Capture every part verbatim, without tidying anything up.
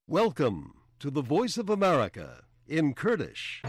Welcome to the Voice of America in Kurdish.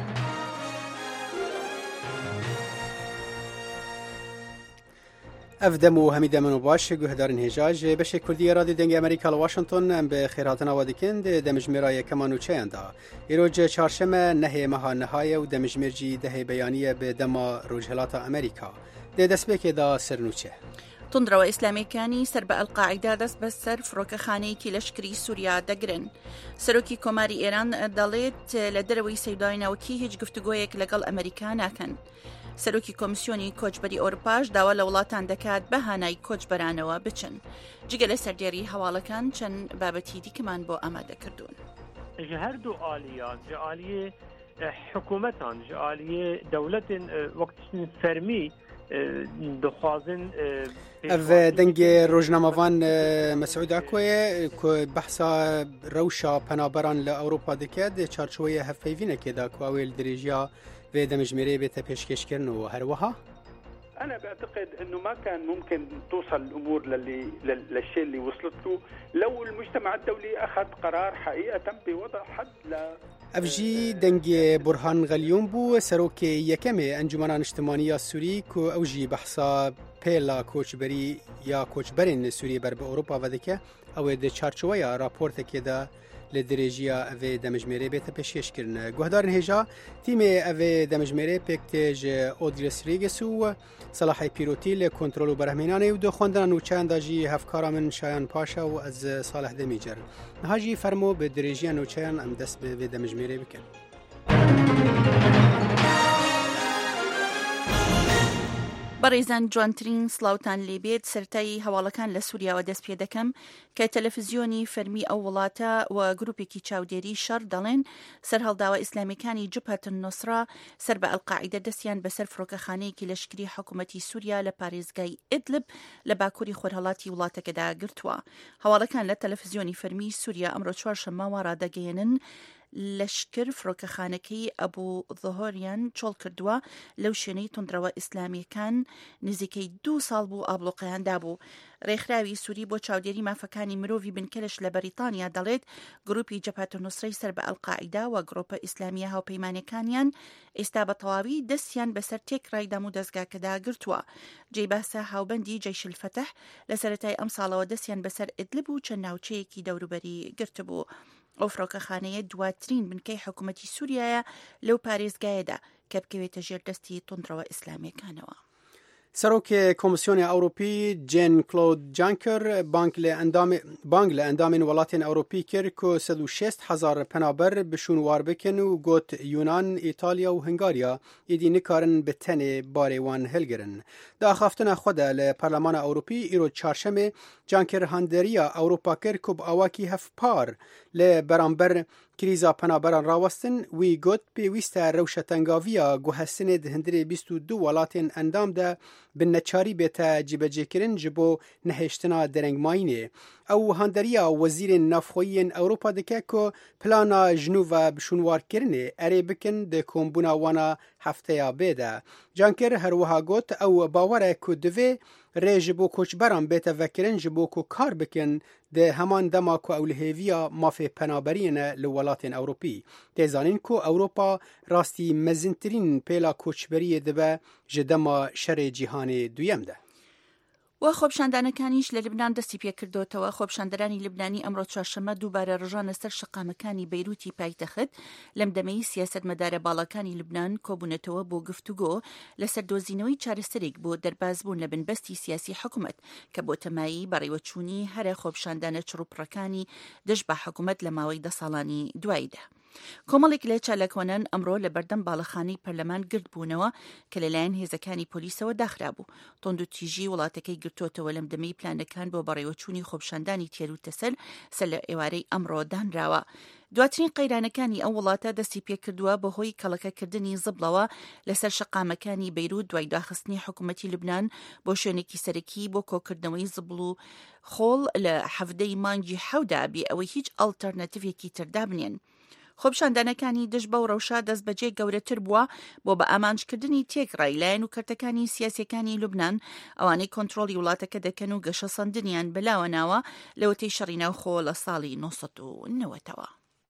افدم و همیده منو باش گهدارن هجاج بشه کردی رادیو دنگ امریکا لواشنطن ام به خیراتنا وادکند دمجمرای کمانو چیندا ایروج چهارشنبه نه ماه نهایه و دمجمرجی ده بیانیه به دما روجهلات امریکا ده دسبک دا سرنوچه تندرەوە ئیسلامیەکانی سەر بە ئەلقاعیدا دەست بەسەر فرۆکەخانەیەکی لەشکری سووریا دەگرن. سەرۆکی کۆماری ئێران دەڵێت لە دەرەوەی سەیداوینەوەکی هیچ گفتوگۆیەک لەگەڵ ئەمریکا ناکەن. سەرۆکی کۆمیسیۆنی کۆچبەری ئۆروپاش داوا لە وڵاتان دەکات بە هانای کۆچبەرانەوە بچن. جگە لە سەردێری هەواڵەکان چەند بابەتی دیکەمان بۆ ئامادەکردوون. ji her du aliyan, ji aliyê hikûmetan, ji aliyê dewletên wektiştin fermî دخوازن اف دنگ روزنامه‌وان مسعود اکوی که بحثا روشا پنابران لأوروپا دکد چارچوبه هفیوینه که دا که اویل درجیا و دمجمری بيت پیشکش کردن و هر وها أنا بعتقد أنه ما كان ممكن توصل الأمور للي للشيء اللي وصلت له لو المجتمع الدولي أخذ قرار حقيقة بوضع حد ل افجی دنگ برهان غلیون بو سروک یکم انجمنان اجتماعی سوری کو اوجی بحثا پیلا کوچبری یا کوچبرین سوری بر به اروپا ودکه او د چارچوبه راپورت که دا لدرجیا او دمجمری بیت پیشکش کردن گهدارن هجا تیم او دمجمری پکتج اودریس ریگسو صلاح پیروتی ل کنترل و برهمینانه و دو خوندن و چند داجی هفکارا من شایان پاشا و از صالح دمیجر هاجی فرمو به درجیا نوچیان ام دست به دمجمری بکن بەڕێزان جوانترین سلااوان لێبێت سەرتایی هەواڵەکان لە سووریاوە دەست پێ دەکەم کە تەلەڤیزیۆنی فەرمی ئەو وڵاتە و گروپێکی چاودێری شەڕ دەڵێن سەر هەڵداوە ئیسلامیەکانی جبهەتن نوسرا سەر بە ئەلقاعیدە دەستیان بەسەر فرۆکەخانەیەکی لەشکری حکوومەتی سووریا لە پارێزگای ئیدلب لە باکووری خۆرهەڵاتی وڵاتەکەدا گرتووە. هەواڵەکان لە تەلەڤیزیۆنی فەرمی سووریا ئەمڕۆ چوارشەممەوە ڕادەگەیەنن لەشکر فرۆکەخانەکەی ئەبوو ظهۆریان چۆڵ کردووە لەو شوێنەی تندرەوە ئیسلامیەکان نزیکەی دوو ساڵ بوو ئابلۆقەیاندا بوو. ڕێکخراوی سووری بۆ چاودێری مافەکانی مرۆڤی بنکەلش لە بەریتانیا دەڵێت گروپی جەبهەت نوسرەی سەر بە ئەلقاعیدا و گرۆپە ئیسلامیە هاوپەیمانەکانیان ئێستا بە تەواوی دەستیان بەسەر تێکڕای دەم و دەستگاکەدا گرتووە. جێی باسە هاوبەندی جەیش الفەتح لە سەرەتای ئەم ساڵەوە دەستیان بەسەر ئیدلب و چەند ناوچەیەکی دەوروبەری گرتبوو. ئەو فرۆکەخانەیە دواترین بنکەی حکوومەتی سووریایە لەو پارێزگایەدا کە بکەوێتە ژێردەستی تندرەوە ئیسلامیەکانەوە. سروک کمیسیون اروپی جن کلود جانکر بانک لاندام بانک لاندام ولاتین اروپی کر کو صد و شصت هزار پنابر بشون وار بکن و گوت یونان ایتالیا و هنگاریا ایدی نکارن به تن باریوان هلگرن دا خفتن خود ل پارلمان اروپی ایرو چهارشنبه جانکر هاندریا اروپا کر کوب اواکی هف پار ل برانبر کریزا پنابران راوستن وی گوت پیوسته روشتنگاویا گوهستن دهندری بیست و دو ولاتین اندام ده بنچاری بیتا جیبجه کرن جبو نهشتنا درنگ ماینه او هاندریا وزیر نافخویین اوروپا دکه که پلانا جنوب بشونوار کرنه اره بکن ده کمبونا وانا هفته یا بیده. جانکر هر وها گوت او باوره که دوه ری جبو کوچبران بیتا وکرن جبو که کار بکن ده همان دما که اولهیویا مافی پنابرین لولاتین اوروپی. تیزانین که اوروپا راستی مزنترین پیلا کوچبری دبه جدما شر جیهان دویم ده. و خۆپشاندانەکانیش لە لبنان دەستی پێکردوتەوە. خۆپشاندەرانی لبنانی ئەمڕۆ چوارشەممە دووبارە ڕژانە سەر شقامەکانی بەیروتی پایتەخت لەم دەمەی سیاسەتمەدارە باڵەکانی لبنان کۆبوونەتەوە بۆ گفتوگۆ لەسەر دۆزینەوەی چارەسەرێک بۆ دەربازبوون لە بنبەستی سیاسی حکوومەت کە بۆ تەمایی بەڕێوەچوونی هەرە خۆپشاندانە چڕوپڕەکانی دەست بە حکوومەت لە ماوەی دە ساڵانی دواییدا. کۆمەڵێک لە چالاکۆنان ئەمڕۆ لە بەردەم باڵەخانەی پەرلەمان گرت بوونەوە کە لەلایەن هێزەکانی پۆلیسەوە داخرا بوو. تۆند و تیژی وڵاتەکەی گرتوتەوە لەم دەمەی پلانەکان بۆ بەڕێوەچوونی خۆپشاندانی تێر و تەسەل سەر لە ئێوارەی ئەمڕۆ دانراوە. دواترین قەیرانەکانی ئەو وڵاتە دەستی پێکردووە بەهۆی کەڵەکەکردنی زبڵەوە لەسەر شقامەکانی بەیروت دوای داخستنی حکوومەتی لبنان بۆ شوێنێکی سەرەکی بۆ کۆکردنەوەی زبڵ و خۆڵ لە هەفتەی مانگی حەودا بێ ئەوەی هیچ ئەڵتەرنەتیڤێکی تردا بنێن. خۆپشاندانەکانی دژ بە و ڕەوشە دەست بەجێ گەورەتر بووە بۆ بە ئامانجکردنی تێکڕای لایەن و کەرتەکانی سیاسیەکانی لوبنان ئەوانەی کۆنتڕۆڵی وڵاتەکە دەکەن و گەشە سەندنیان بەلاوە ناوە لەوەتەی شەڕی ناوخۆ لە ساڵی نۆ سەد و نەوەتەوە.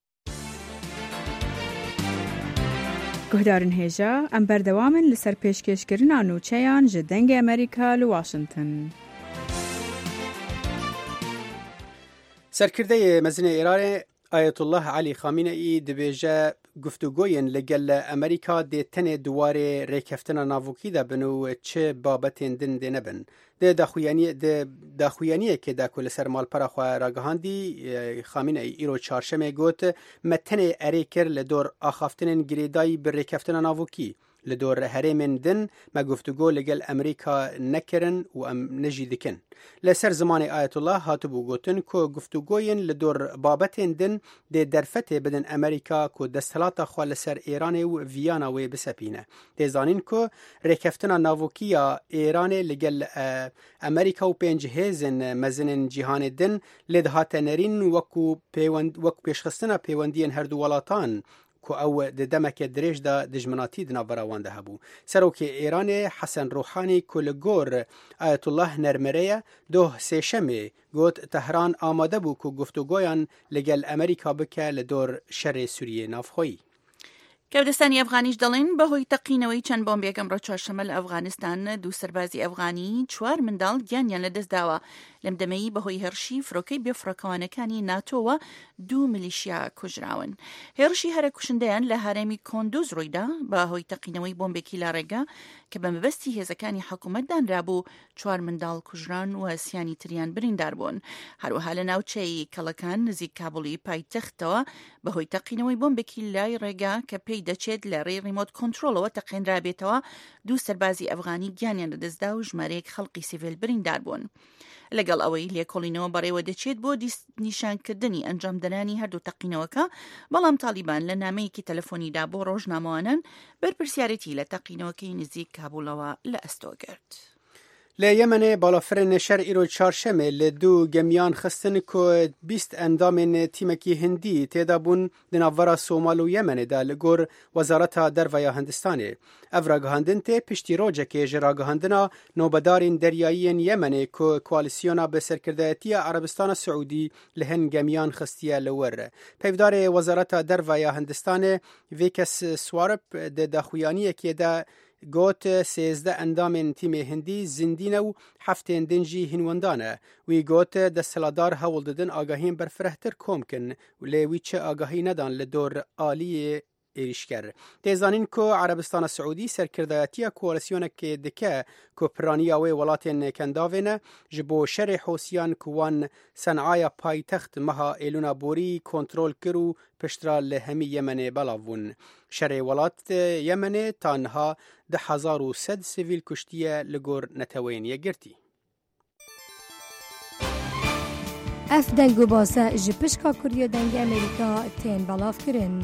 گهدارن هێژە ئەم بەردەوامن لەسەر پێشکەشکردنا نوچەیان ji dengê Amerîka li Washington. سەرکردەی مەزنە ئێرانê ئایەتوڵڵاه عەلی خامینەئی دەبێژە گفتوگۆیên لەگەل ئەمریکا دێ tenê duwarê rêkeftina navokî de bin û çi babetên din dê nebin. Dê daxuyaniyekê de ku li ser malpera xwe ragihandî, Xamîneî îro çarşemê got me tenê erê kir li dor axaftinên girêdayî bi rêkeftina navokî. Li dor herêmên din me guftugô ligel Amerîka nekirin û em ne jî dikin. Li ser zimanê Ayetullah hatibû gotin ku guftugôyên li dor babetên din dê derfetê bidin Amerîka ku desthelata xwe li ser Îranê û viyana wê bisepîne. Dê zanîn ku rêkeftina navokîya Îranê ligel Amerîka û pênc hêzên mezinên cîhanê din lê dihate nerîn wekû pêşxistina peywendiyên her du welatan ku ew di demeke dirêj de dijminatî di navbera wan de hebû. Serokê Îranê Hesen Ruhanî ku li gor Ayetullah nermere ye doh sêşemê got Tehran amade bû ku guftugoyan ligel Amerîka bike li dor şerê Sûriyê navxweyî. کەوتستانی ئەفغانیش دەڵێن بەهۆی تەقینەوەی چەند بۆمبێکەم ڕۆ چوارشەمە لە ئەفغانستان دوو سەربازی ئەفغانی چوار منداڵ گیانیان لەدەستداوە لەم دەمەیی بەهۆی هێرشی فرۆکەی بێفڕۆکەوانەکانی ناتۆوە دوو میلیشیا کوژراون. هێرشی هەرە کوشندەیان لە هەرێمی کۆندوز ڕوویدا بەهۆی تەقینەوەی بۆمبێکی لا ڕێگا کە بە مەبەستی هێزەکانی حکوومەت دانرابوو چوار منداڵ کوژران و سیانی تریان بریندار بوون. هەروەها لە ناوچەی کەڵەکان نزیک کابولی پایتەختەوە بەهۆی تەقینەوەی بۆمبێکی لای ڕێگا کە پێی دەچێت لە ڕێ ریمۆت کۆنترۆلەوە تەقێنرابێتەوە دوو سەربازی ئەفغانی گیانیان لەدەستدا و ژمارەیەک خەڵقی سیڤیل بریندار بوون. لەگەڵ ئەوەی لێکۆڵینەوە بەڕێوە دەچێت بۆ نیشانکردنی ئەنجامدەرانی هەردوو تەقینەوەکە، بەڵام تالیبان لە نامەیەکی تەلەفۆنیدا بۆ ڕۆژنامەوانان بەرپرسیارەتی لە تەقینەوەکەی نزیک کابوولەوە لە ئەستۆ کرد. Li Yemenê balafirên şer îro çarşemê li du gemiyan xistin ku bîst endamên tîmekî Hindî têda bûn di navbera Somal û Yemenê de li gor Wezareta Derveya Hindistanê. Ev ragihandin tê piştî rojekê ji ragihandina nobedarên deryayî Yemenê ku koalîsyona bi serkirdeyetiya Erebistana Siûdî li hin gemiyan xistiye li wir. Peyvdarê Wezareta Derveya Hindistanê vê kes Swarip di daxuyaniyekê de got sêzde endamên tîmê Hindî zindîne û heftên din jî hînwendan e. Wî got desthilatdar hewl didin agahiyên berfirehtir kom kin lê wî çi agahî nedan li dor aliyê êrişker. Têzanîn ku Erebistana Siûdî serkirdeyetiya koalisyonekê dike ku piraniya wê welatên kendavê ne ji bo şerê hosiyan ku wan Sencaya paytext meha êlûna borî kontrol kir û piştra li hemî Yemenê belav bûn. Şerê welat Yemenê tanha di hezar û sed sivîl kuştiye li gor netewên yekgirtî. Ev deng û baze ji pişka Kuriya dengê Amerîka tên belavkirin.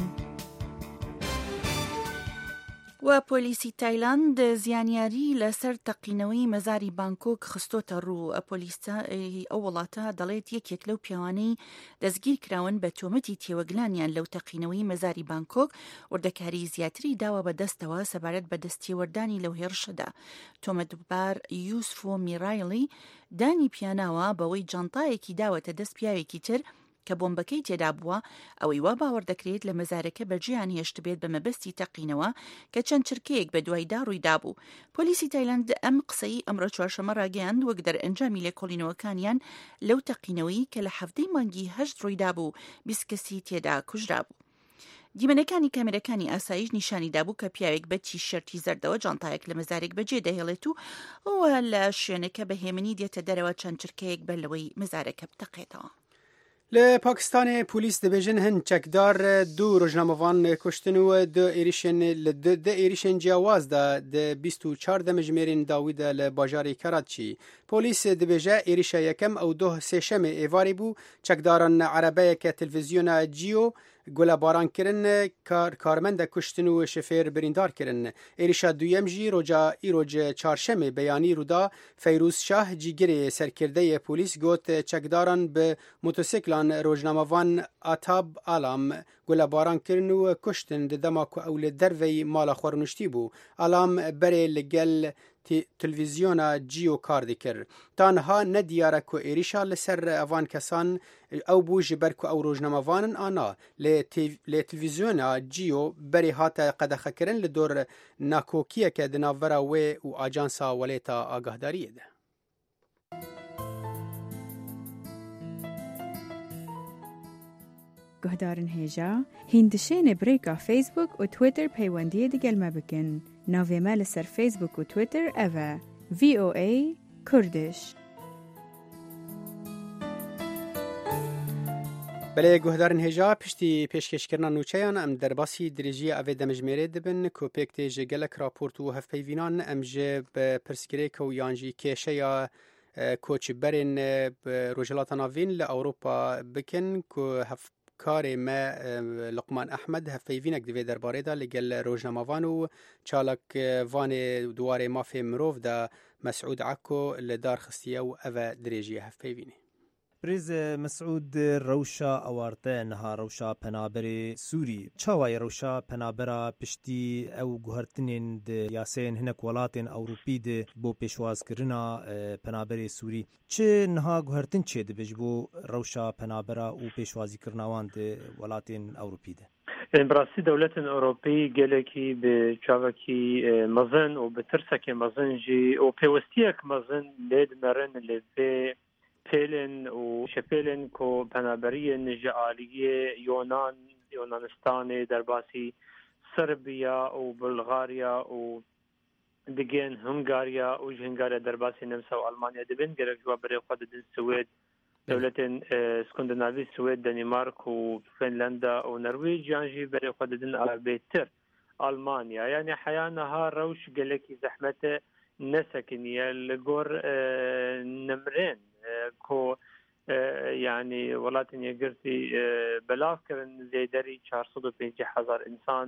و پۆلیسی تایلاند زیانیاری لەسەر تەقینەوەی مەزاری بانکۆک خستۆتە ڕوو. پۆلیسی ئەو وڵاتە دەڵێت یەکێک لەو پیاوانەی دەستگیر کراون بە تۆمەتی تێوەگلانیان لەو تەقینەوەی مەزاری بانکۆک وردەکاری زیاتری داوە بەدەستەوە سەبارەت بە دەستێوەردانی لەو هێرشەدا. تۆمەتبار یوسف میرایلی دانی پیاناوە بەوەی جانتایەکی داوەتە دەست پیاوێکی تر کە بۆمبەکەی تێدا بووە ئەوەی وا باوەڕ دەکرێت لە مەزارەکە بەجیان هێشت بێت بە مەبەستی تەقینەوە کە چەند چرکەیەک بە دوایدا ڕوویدا بوو. پۆلیسی تایلاند ئەم قسەی ئەمڕۆ چوارشەمە ڕاگەیاند وەک دەرئەنجامی لێکۆڵینەوەکانیان لەو تەقینەوەی کە لە هەفتەی مانگی هەشت ڕوویدا بوو بیست کەسی تێدا کوژرا بوو. دیمەنەکانی کامێرەکانی ئاسایش نیشانیدا بوو کە پیاوێک بە تیشەرتی زەردەوە جانتایەک لە مەزارێک بەجێ دەهێڵێت و ئەوە لە شوێنەکە بەهێمنی دێتە دەرەوە چەند چرکەیەک بە لەوەی مەزارەکە بتەقێتەوە. Li Pakistanê polîs dibêjin hin çekdar du rojnamevan kuştin û di êrişên li di êrişên ciyawaz de di bîst û çar demijmêrên dawî de li bajarê Karaçî. Polîs dibêje êrişa yekem ew doh sêşemê êvarê bû çekdaran erebeyeke televîzyona Jio گل باران کرن کار کارمند کشتن و شفیر بریندار کرن. ایریشا دویم جی روجا ایروج چهارشنبه بیانی رودا فیروز شاه جیگر سرکرده پلیس گوت چکداران به موتورسیکلان روزنامه‌وان آتاب آلام گل باران کرن و کشتن دما کو اول دروی مال خورنشتی بو. آلام بره لگل تلویزیونا جیو کار دکر. تانها ندیاره که ایریشا لسر اوان کسان او بو جبر که او روزنامه‌وان آنا لی تلویزیونا جیو بری هاتا قدخه کرن لدور ناکوکیه که دناورا و و آجانسا ولیتا آگاهداریه ده. گهدارن هیجا هندشین بریکا فیسبوک و تویتر پیوندی دیگل ما بکن. ناوی مال سر فیسبوک و تویتر اوه وی او ای کردش. بله گهدارن هجا پشتی پیشکش کردن نوچهان ام در باسی درجی اوه دمجمیره دبن که پیکت جگلک راپورت و هف پیوینان ام جه پرسگره که یانجی کشه یا کوچ برین روجلات ناوین لأوروپا بکن که هف کار ما لقمان احمد هفیوینک دوی درباره دا لگل روزنامه‌وان و چالک وان دواره مافی مروف دا مسعود عکو لدار خستیه و اوه درجی هفیوینه. بريز مسعود روشا اوارته نها روشا پنابر سوري چاوای روشا پنابرا پشتی او گوهرتنین د یاسین هنک ولاتن اوروپی د بو پیشواز کرنا پنابر سوري چه نها گوهرتن چه د بجبو روشا پنابرا او پیشوازی کرناوان د ولاتن اوروپی د براستی دولت اوروپی گلکی به چاوکی مزن و به ترسک مزن جی و پیوستیک مزن لید مرن لبه پیلن و شپیلن کو پنابری نجالیه یونان یونانستان درباسی سربیا و بلغاریا و دیگن هنگاریا و هنگاریا درباسی نمسا و آلمانیا دبن گرک جواب برای خود دن سوید دولت اسکندناوی سوید دنمارک و فنلندا و نرویج یانجی برای خود دن بهتر آلمانیا یعنی حیانها روش گلکی زحمت نسکنیه لگور نمرین کو يعني ولاتن يقرتي بلاف كرن زي داري چهارصد و پنجاه هزار انسان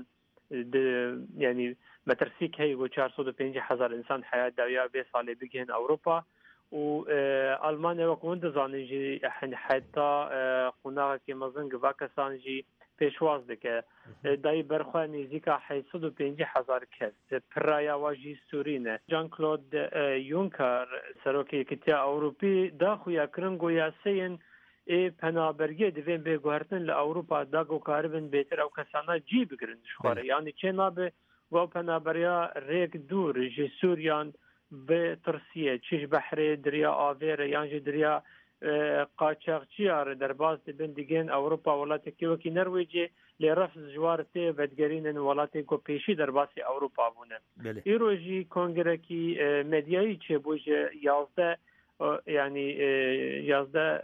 يعني مترسيك هي و چهارصد و پنجاه هزار انسان حياة داوية بي سالي بيجهن اوروبا و المانيا وكوند زانجي حتى قناغ كي مزن گواكسان جي پیشواز دکه دای برخواه نزدیکا هشتصد و پنجاه هزار کس پرایا واجی سورینه جان کلود یونکر سروکی کتیا اوروپی دا خویا کرنگو یا سین ای پنابرگی دوین به گوهرتن لأوروپا دا گو کاربن بیتر او کسانا جی بگرن شخواره یعنی چه نابه گو پنابریا ریک دور جی سوریان به ترسیه چیش بحری دریا آویره یعنی دریا قاچاقچیار در باز دبن دیگن اوروپا ولاتی که وکی نرویجی لرفض جوارتی بدگرین ولاتی کو پیشی در باسی اوروپا بونه ایروجی کنگره کی مدیایی چه بوجه یازده یعنی یازده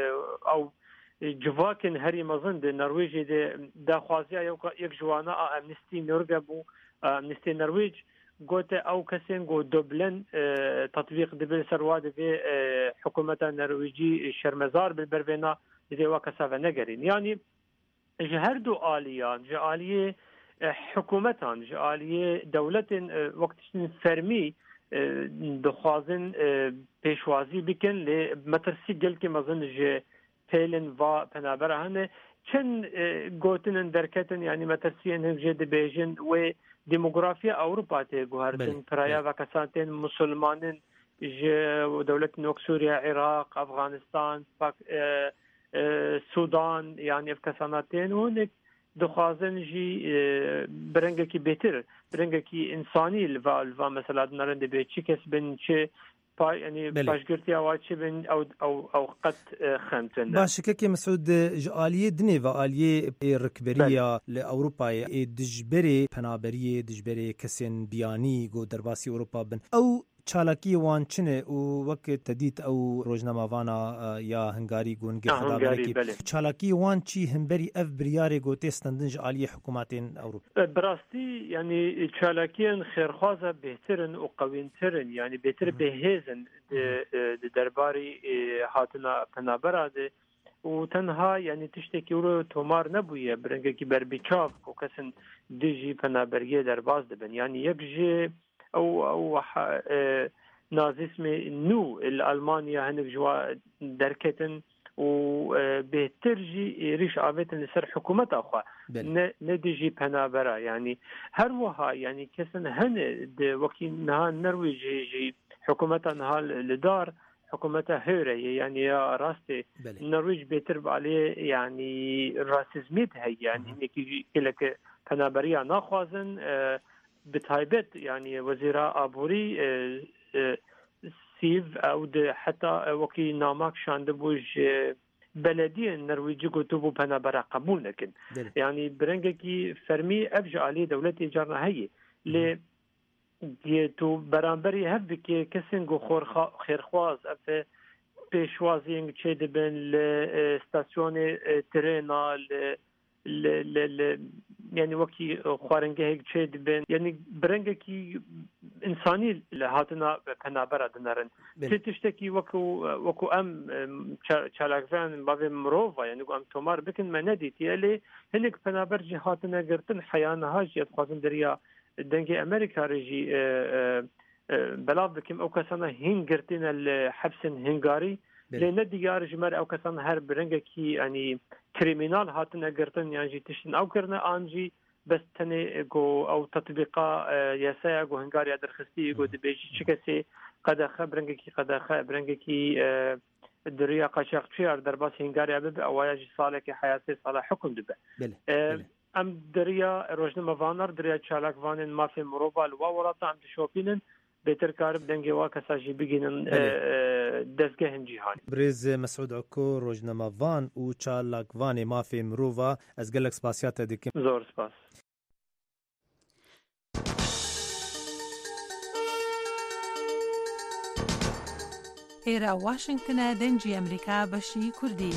او جواکن هری مزن ده نرویجی ده دخوازی یک جوانا امنستی نورگه بو امنستی نرویج قلت أو كسين قو دبلن اه تطبيق دبل سرواد في اه حكومة النرويجي الشرمزار بالبربينا إذا وكسافة نجرين يعني جهردو آليان جالية اه حكومة جالية دولة اه وقت فرمي اه دخوازن اه بيشوازي بكن لمترسي قل كي مظن جي فيلن و پنابرا هنه چن اه قوتن دركتن يعني مترسي انه جي دبيجن و ديموغرافيا أوروبا تجوهرتن برايا وكسانتين مسلمانين جو دولة نوك سوريا عراق أفغانستان باك اه اه السودان يعني في كسانتين هونك دخازن جي اه برنجة كي بيتر برنجة كي إنساني الفا الفا مثلا نرند بيتشي كسبن شيء يعني باشگرتی آواچه بین او او او قط خمتن باشه که مسعود جالیه دنی و آلیه رکبریه لأوروپا دجبری پنابریه دجبری کسین بیانی گو درباسی اروپا بن او چالاکی وان چنه او وقت تدیت او روزنامه وانا یا هنگاری گونگی خدابرکی چالاکی وان چی همبری اف بریاره گوته استندنج عالی حکوماتین اوروپا براستی یعنی چالاکیان خیرخوازه بهترن و قوینترن یعنی بهتر بهیزن درباری هاتنا پنابراده وتنها يعني تشتكي ورو تومار نبوية برنجكي بربيتشاف وكسن ديجي بنابرية درباز دبن يعني يكجي أو أو نازismi نو الألمانيا هنك جوا دركتن وبهترجي ريش عابتن لسر حكومة أخوة نديجي بنابرا يعني هروها يعني كسن هن وكي نها نرويجي جي حكومة نها لدار حكومة هيري يعني يا راستي النرويج بيترب عليه يعني راسيزميت هي يعني هنك كلك بنابريا ناخوازن بتايبت يعني وزيراء أبوري سيف أو حتى وكي نامك شاندبوج بلدية النرويجي كتبوا بنابرا قبول لكن يعني برنجكي فرمي أبجع عليه دولتي جارنا هي ل تو برانبری هفکی کسینگو خور خیرخواز اف پیشوازینگ چه دبن ل استاسیون ترنا ل ل ل يعني وكي خوارنجه هيك چه دبن يعني برنجكي انساني لهاتنا بنابرا دنرن تشتكي وكو وكو ام چالاكفان باب مروفا يعني ام تومار بكن ما نديتي اللي هنك بنابر جهاتنا قرتن حيانا هاج يتخازن دريا دنگی امریکا رژی بلاف بکیم او کسان هین گرتین الحبس هنگاری لأن دیگر جمر او کسان هر برنگ کی یعنی کریمینال هاتن گرتن یعنی تشتن او کرنا آنجی بس تنه جو او تطبیقا یاسا جو هنگاری درخستی جو دبیجی چکسی قد خبرنگ کی قد خبرنگ کی دریا قشاقچی درباس هنگاری ابد اوایج ساله کی حیاتی ساله حکم دبه ام دریا روزنامه وانر دریا چالاک وانن مافی مروبا لوا ولاتا ام تشوپینن بهتر کار بدنگی وا کساجی بگینن دزگه جهانی برز مسعود عکو روزنامه وان و چالاک وان مافی مروبا از گلک سپاسیات دکیم زور سپاس ئێرە واشنگتنە دەنجی ئەمریکا بەشی کوردی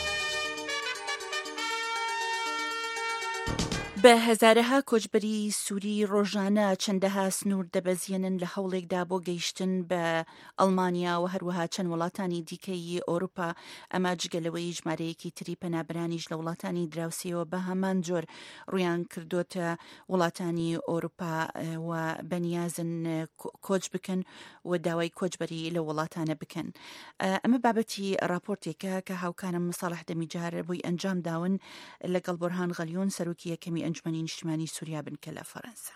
بە هەزارەها کۆچبەری سووری ڕۆژانە چەندەها سنوور دەبەزیێنن لە هەوڵێکدا بۆ گەیشتن بە ئەڵمانیا و هەروەها چەند وڵاتانی دیکەی ئۆروپا ئەمە جگەلەوەی ژمارەیەکی تری پەنابرانیش لە وڵاتانی دراوسیەوە بە هەمان جۆر ڕویان کردوتە وڵاتانی ئۆروپا و بەنیازن کۆچ بکەن و داوای کۆچبەری لە وڵاتانە بکەن. ئەمە بابەتی راپۆرتێکە کە هاوکارم ساڵح دەمیجار بۆی ئەنجام داون لەگەڵ بورهان غەلیۆن سەرۆکی یەکەمی ئەنجومەنی نیشتیمانی سووریا بن کە لە فەرەنسا.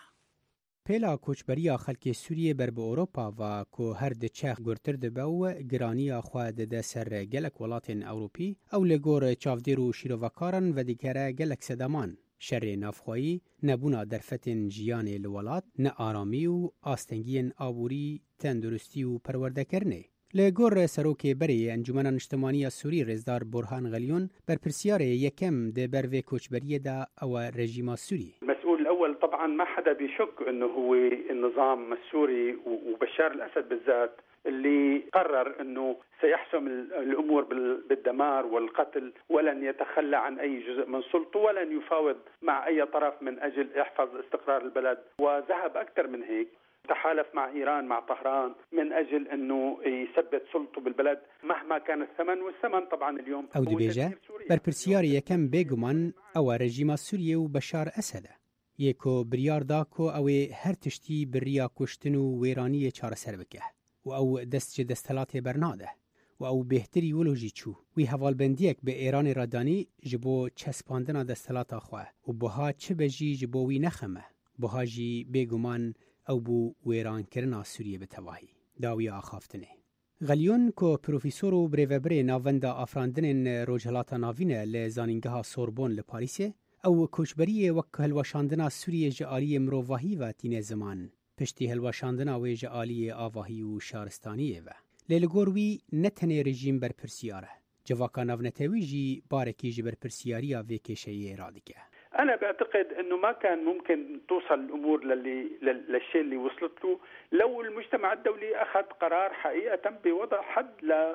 پێلا کۆچبەریە خەڵکی سووریە بەر بە ئۆروپا و کۆ هەر دچەخ گورتر دەبە و گرانیە خوا دەدە سەر گەلک وڵاتên ئەوروپی ئەو لە گۆر چاودێر و شیرۆڤەکارن و دیکەرە گەلک سەدەمان شەرێ نافخوایی نەبوونا دەرفەتên جیانê li welat ne aramî û astengiyên aborî tenduristî û perwerdekirnê. Li gor serokê berê Encumena Niştimaniya Sûrî Rêzdar Burhan Ghelion berpirsiyarê yekem di ber vê koçberiyê de ew e rejîma Sûrî. المسؤول الأول طبعا ما حدا بيشك أنه هو النظام السوري وبشار الأسد بالذات اللي قرر أنه سيحسم الأمور بالدمار والقتل ولن يتخلى عن أي جزء من سلطته ولن يفاوض مع أي طرف من أجل يحفظ استقرار البلد وذهب أكثر من هيك تحالف مع إيران مع طهران من أجل أنه يثبت سلطته بالبلد مهما كان الثمن والثمن طبعا اليوم أو دبيجة برپرسیار یکم بێگومان ئەوە رژیما سووریە و بەشار ئەسەدە یەکۆ بریار دا کۆ ئەوێ هەر تشتی بڕیا کوشتن و وێرانیە چارەسەر بکە و ئەو دەستچێ دەستەڵاتێ بەرنادە و ئەو بێهتری وەلۆژی چوو وی هەواڵبەندیەک بە ئێرانی ڕادانی ji بۆ چەسپاندنا دەستەڵاتا خوا و بۆها چ بەژی ji بۆ وی نەخەمە بۆها ژی بێگومان ئەو بوو وێرانکردنا سووریە بەتەواهی داوی ئاخافتنێ. غەلیۆن کۆ پرۆفیسۆر و برێڤەبرێ ناوەندا ئافراندنên ڕۆژهەڵاتە ناوینە لە زانینگەها سۆربۆن لە پاریسێ ئەو کۆچبەریە وەک هەلوەشاندنا سووریە ji aliyê mirovahî ve tîne ziman piştî helweşandina wê ji aliyê avahî û şaristaniyê ve. Lê li gor wî ne tenê rejîm berpirsiyar e civaka navnetewî jî barekî ji berpirsiyariya vê kêşeyê radike. أنا بعتقد أنه ما كان ممكن توصل الأمور للي للشيء اللي وصلت له لو المجتمع الدولي أخذ قرار حقيقة بوضع حد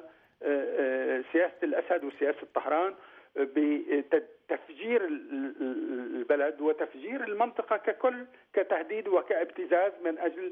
لسياسة الأسد وسياسة طهران بتفجير البلد وتفجير المنطقة ككل كتهديد وكابتزاز من أجل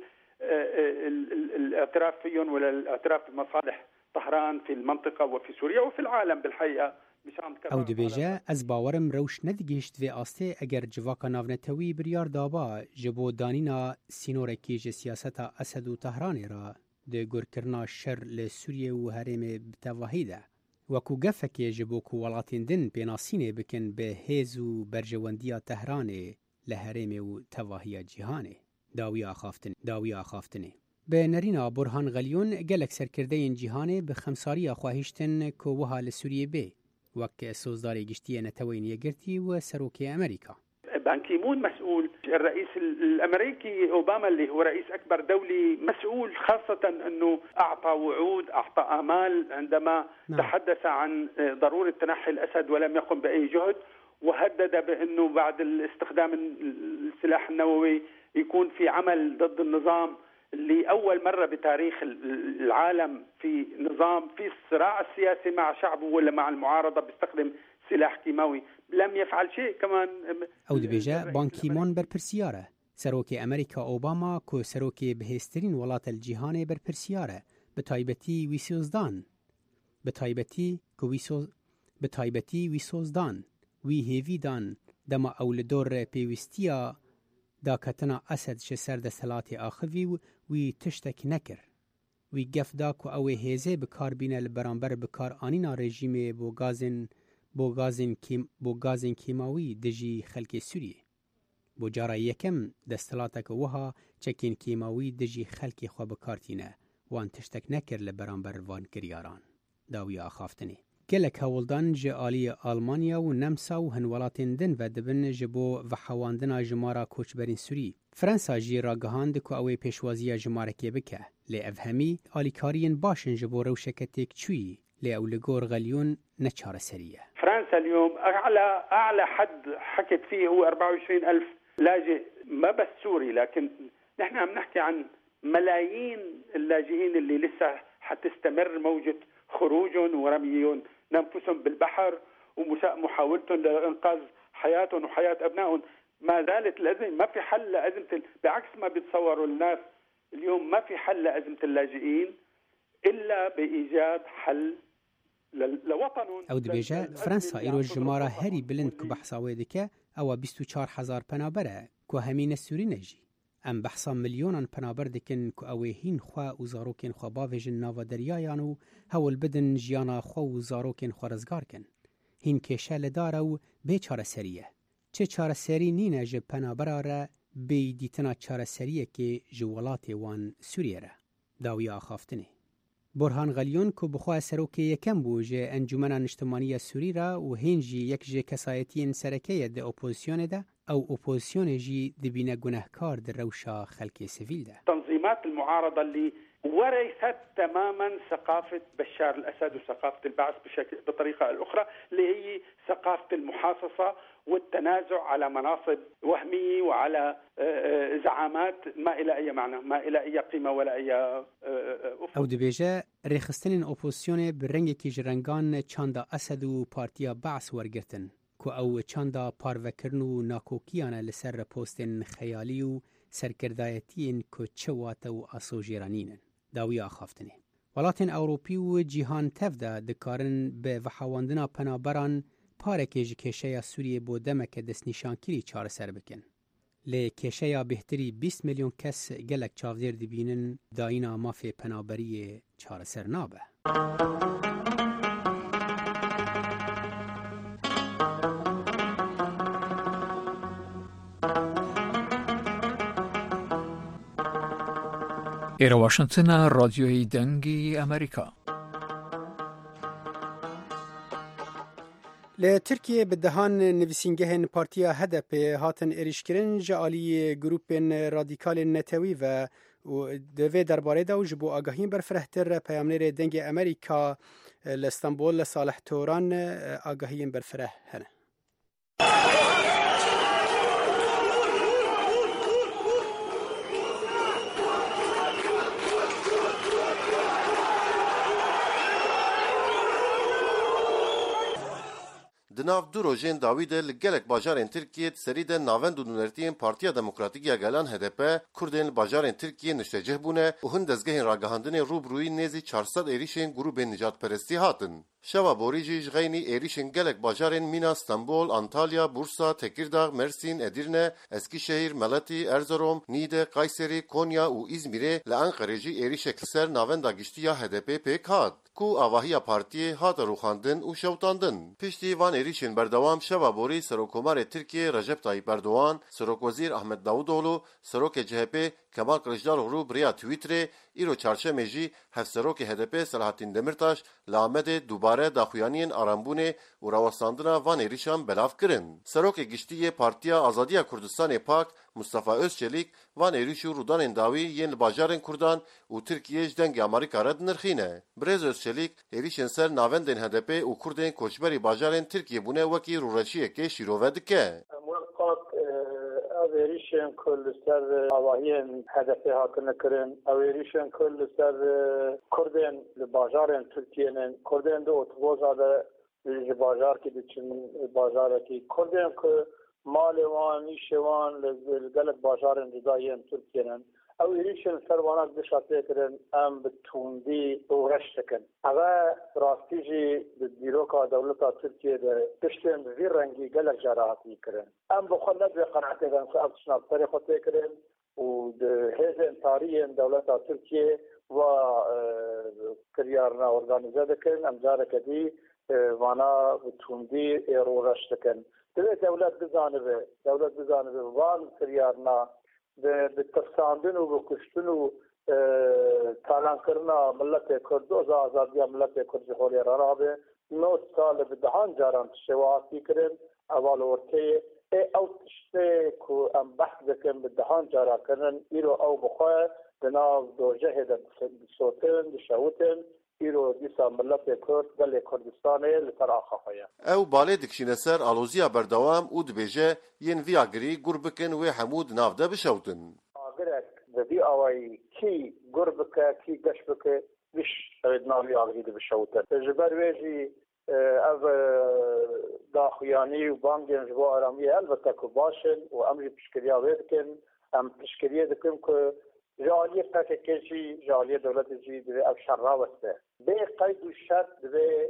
الاعتراف فيهم ولا الاعتراف بمصالح طهران في المنطقة وفي سوريا وفي العالم بالحقيقة او دبیجه از باورم روش ندگیشت و آسته اگر جواکا ناونتوی بریار دابا جبو دانینا سینورکی ج سیاست اسد و تهران را ده گرکرنا شر لسوریه و هرم بتواهیده وکو گفکی جبو کو ولاتین دن بیناسینه بکن به هیز و برجواندیا تهران لهرم و تواهی جهانه داوی آخافتن داوی آخافتنه به نرینا برهان غلیون گلک سرکرده این جهانه به خمساری خواهشتن که وها لسوریه بی وك سوزداري قشتية نتوين يقرتي وسروكي أمريكا. بان كيمون مسؤول، الرئيس الأمريكي أوباما اللي هو رئيس أكبر دولي مسؤول، خاصة أنه أعطى وعود، أعطى آمال عندما نعم. تحدث عن ضرورة تنحي الأسد ولم يقم بأي جهد، وهدد بأنه بعد استخدام السلاح النووي يكون في عمل ضد النظام اللي أول مرة بتاريخ العالم في نظام في الصراع السياسي مع شعبه ولا مع المعارضة بيستخدم سلاح كيماوي، لم يفعل شيء كمان. أو دبيجا بان كيمون برپرسياره سروكي أمريكا أوباما كو سروكي بهسترين ولات الجهان برپرسياره بتايبتي ويسوزدان بتايبتي كو ويسوز بتايبتي ويسوزدان وي هيفيدان دما أولدور بيوستيا دا کتنا اسد ش سر دستلات آخوی و وی تشتک نکر وی گف دا کو او هزه بکار بینه لبرانبر بکار آنینا رژیم بو گازن بو گازن کیم بو گازن کیماوی دجی خلک سوریه بو جارا یکم دستلاتک وها چکین کیماوی دجی خلک خو بکارتینه وان تشتک نکر لبرانبر وان کریاران داوی آخافتنی گلک هولدان جالی آلمانیا و نمسا و هنولاتین دن و دبن جبو و حواندنا جمارا کوچبرین سوری فرانسا جی را گهاند کو اوی پیشوازی جمارکی بکه لی افهمی آلیکارین باشن جبو روشکتیک چوی لی اولگور غلیون نچار سریه. فرنسا اليوم اعلى اعلى حد حكت فيه هو أربعة وعشرين ألف لاجئ، ما بس سوري، لكن نحن عم نحكي عن ملايين اللاجئين اللي لسه حتستمر موجة خروجهم ورميهم ننفسهم بالبحر ومحاولتهم لإنقاذ حياتهم وحياة أبنائهم. ما زالت الأزمة، ما في حل لأزمة، بعكس ما بيتصوروا الناس اليوم، ما في حل لأزمة اللاجئين إلا بإيجاد حل لوطنهم. أو دبيجا فرنسا إيرو الجمارة هري بلند كو بحصاوي دكا أو بيست و چار هزار پنابره كو همين السوري نجي ام بحصا مليونان پنابر دكن كو اوهين خوا و زاروكين خوا باوجن ناوا دريايانو هول بدن جيانا خوا و زاروكين خوا رزگار كن هين كيشا لدارو بي چار سريه چه چار سري نينه جه پنابره را بي ديتنا چار سريه كي جوالات وان سوريه را داوي آخافتنه. برهان غلیون کو بخواه سروکی یکم بو جه انجمن اجتماعی سوری را و هنجی یک جه کسایتین سرکیه ده اپوزیسیون ده او اپوزیسیون جی دبینه گناهکار در روشا خلق سیویل ده. تنظيمات المعارضة اللي ورثت تماما ثقافة بشار الأسد وثقافة البعث بشكل بطريقة الأخرى، اللي هي ثقافة المحاصصة والتنازع على مناصب وهمية وعلى زعامات ما إلى أي معنى، ما إلى أي قيمة ولا أي أفق. أو دبيجة رخصتن أوبوزيسيون برنگ کی جرنگان چاندا اسد و پارتیا بعث ورگرتن کو او چاندا پاروکرن و ناکوکیانه لسر پوستن خیالی و سرکردایتین کو چوات و آسوجیرانین داوی آخافتنه. ولاتن اوروپی و جیهان تفده دکارن به وحواندنا پنابران پارکیج کشیا سوریه بو دمک دست نشانکیری چار سر بکن. لی کشیا بهتری بیست میلیون کس گلک چاودیر دبینن داینا مافی پنابری چار سر نابه. إلى واشنطن راديوي دنجي أمريكا. لتركيا بدهان نویسینگهن پارتیا هدپ هاتن اریشکرین جالی گروپن رادیکال نتوی و دوی درباره دا و جبو آگاهین برفرهتر پیامنیر دنگ امریکا لستانبول لصالح توران آگاهین برفره هنه. دناف دو روژین داویده لگلک باجارین ترکیه سری ده ناوند و نونرتین پارتیا دموکراتیک گلان هدپ کردین باجارین ترکیه نشتجه بونه و هند دزگهین راگهاندن روبروی نیزی چهارصد ایریشین گروه نجات پرستی هاتن. شوا بوریجی جغینی ایریشن گلک باجارن مینا استانبول، انطالیا، بورسا، تکیرداغ، مرسین، ادیرنه، اسکیشهیر، ملتی، ارزروم، نیده، قایسری، کونیا و ایزمیره لانقره جی ایریشک سر ناوندا گشتیا هدپی پیک هات. کو آواهی پارتی هات روخاندن و شوتاندن. پشتی وان ایریشن بردوام شوا بوری سروکومار ترکیه رجب طایب اردوغان، سروک وزیر احمد داوودلو، سروک جهپی کمال کلشدارلو بریا توییتر ایرو چارشنبه جی هف سروک هدپی صلاحالدین دمرتاش لامد دوباره داخویانین آرامبونه و راوستاندنا وان ایریشان بلاف کرن. سروک گشتی پارتیا آزادی کردستان پاک مصطفی özçelik وان ایریشو رودان انداوی ین باجارن کردان و ترکیه جدنگ آمریکا رد نرخینه. برز özçelik ایریشن سر ناوندن هدپی و کردن کوچبری باجارن ترکیه بونه وکی رورشیه که شیروه دکه. اویریشن کل سر آواهین هدفی هاتنه کرن اویریشن کل سر کردن باجارن ترکیه نن کردن دو اتبوزا ده باجار که دیچن باجاره که کردن که مالوان ایشوان لگلک باجارن جدایین ترکیه نن اویریشن سر وانک دشاته کرن ام بتوندی و رشتکن اغا راستیجی دیروکا دولتا ترکیه ده پشتن وی رنگی گلک جراحاتی کرن ام بخلد به قناعته کن که ابتشناب طریقه کرن و هزن تاریین دولتا ترکیه و کریارنا ارگانیزه دکن ام جارک دی وانا بتوندی رو رشتکن دوی دولت بزانبه دولت بزانبه وان کریارنا به ترساندن و بکشتن و تالان کرنا ملت کرد و آزادی ملت کرد جهوری رابه نو سال به دهان جاران شواتی کرن اول ورته او تشته کو ام بحث بکن به دهان جارا کرن ایرو او بخواه بناو دو جهد سوتن دشوتن ایرو دیسا ملت کرد دل کردستانه لتر آخا خواه او باله دکشینه سر آلوزیا بردوام او دبیجه ین ویاگری گر بکن و حمود نافده بشوتن آگرک دبی آوائی کی گر بکه کی گش بکه بیش ناوی آگری بشوتن جبر ویجی او داخویانی و بانگین جبو آرامی البته که باشن و امری پشکریا ویدکن ام پشکریه دکن که جالیه پاکیجی جالیه دولت جی دوی او شر راوسته به قید و شرط دوی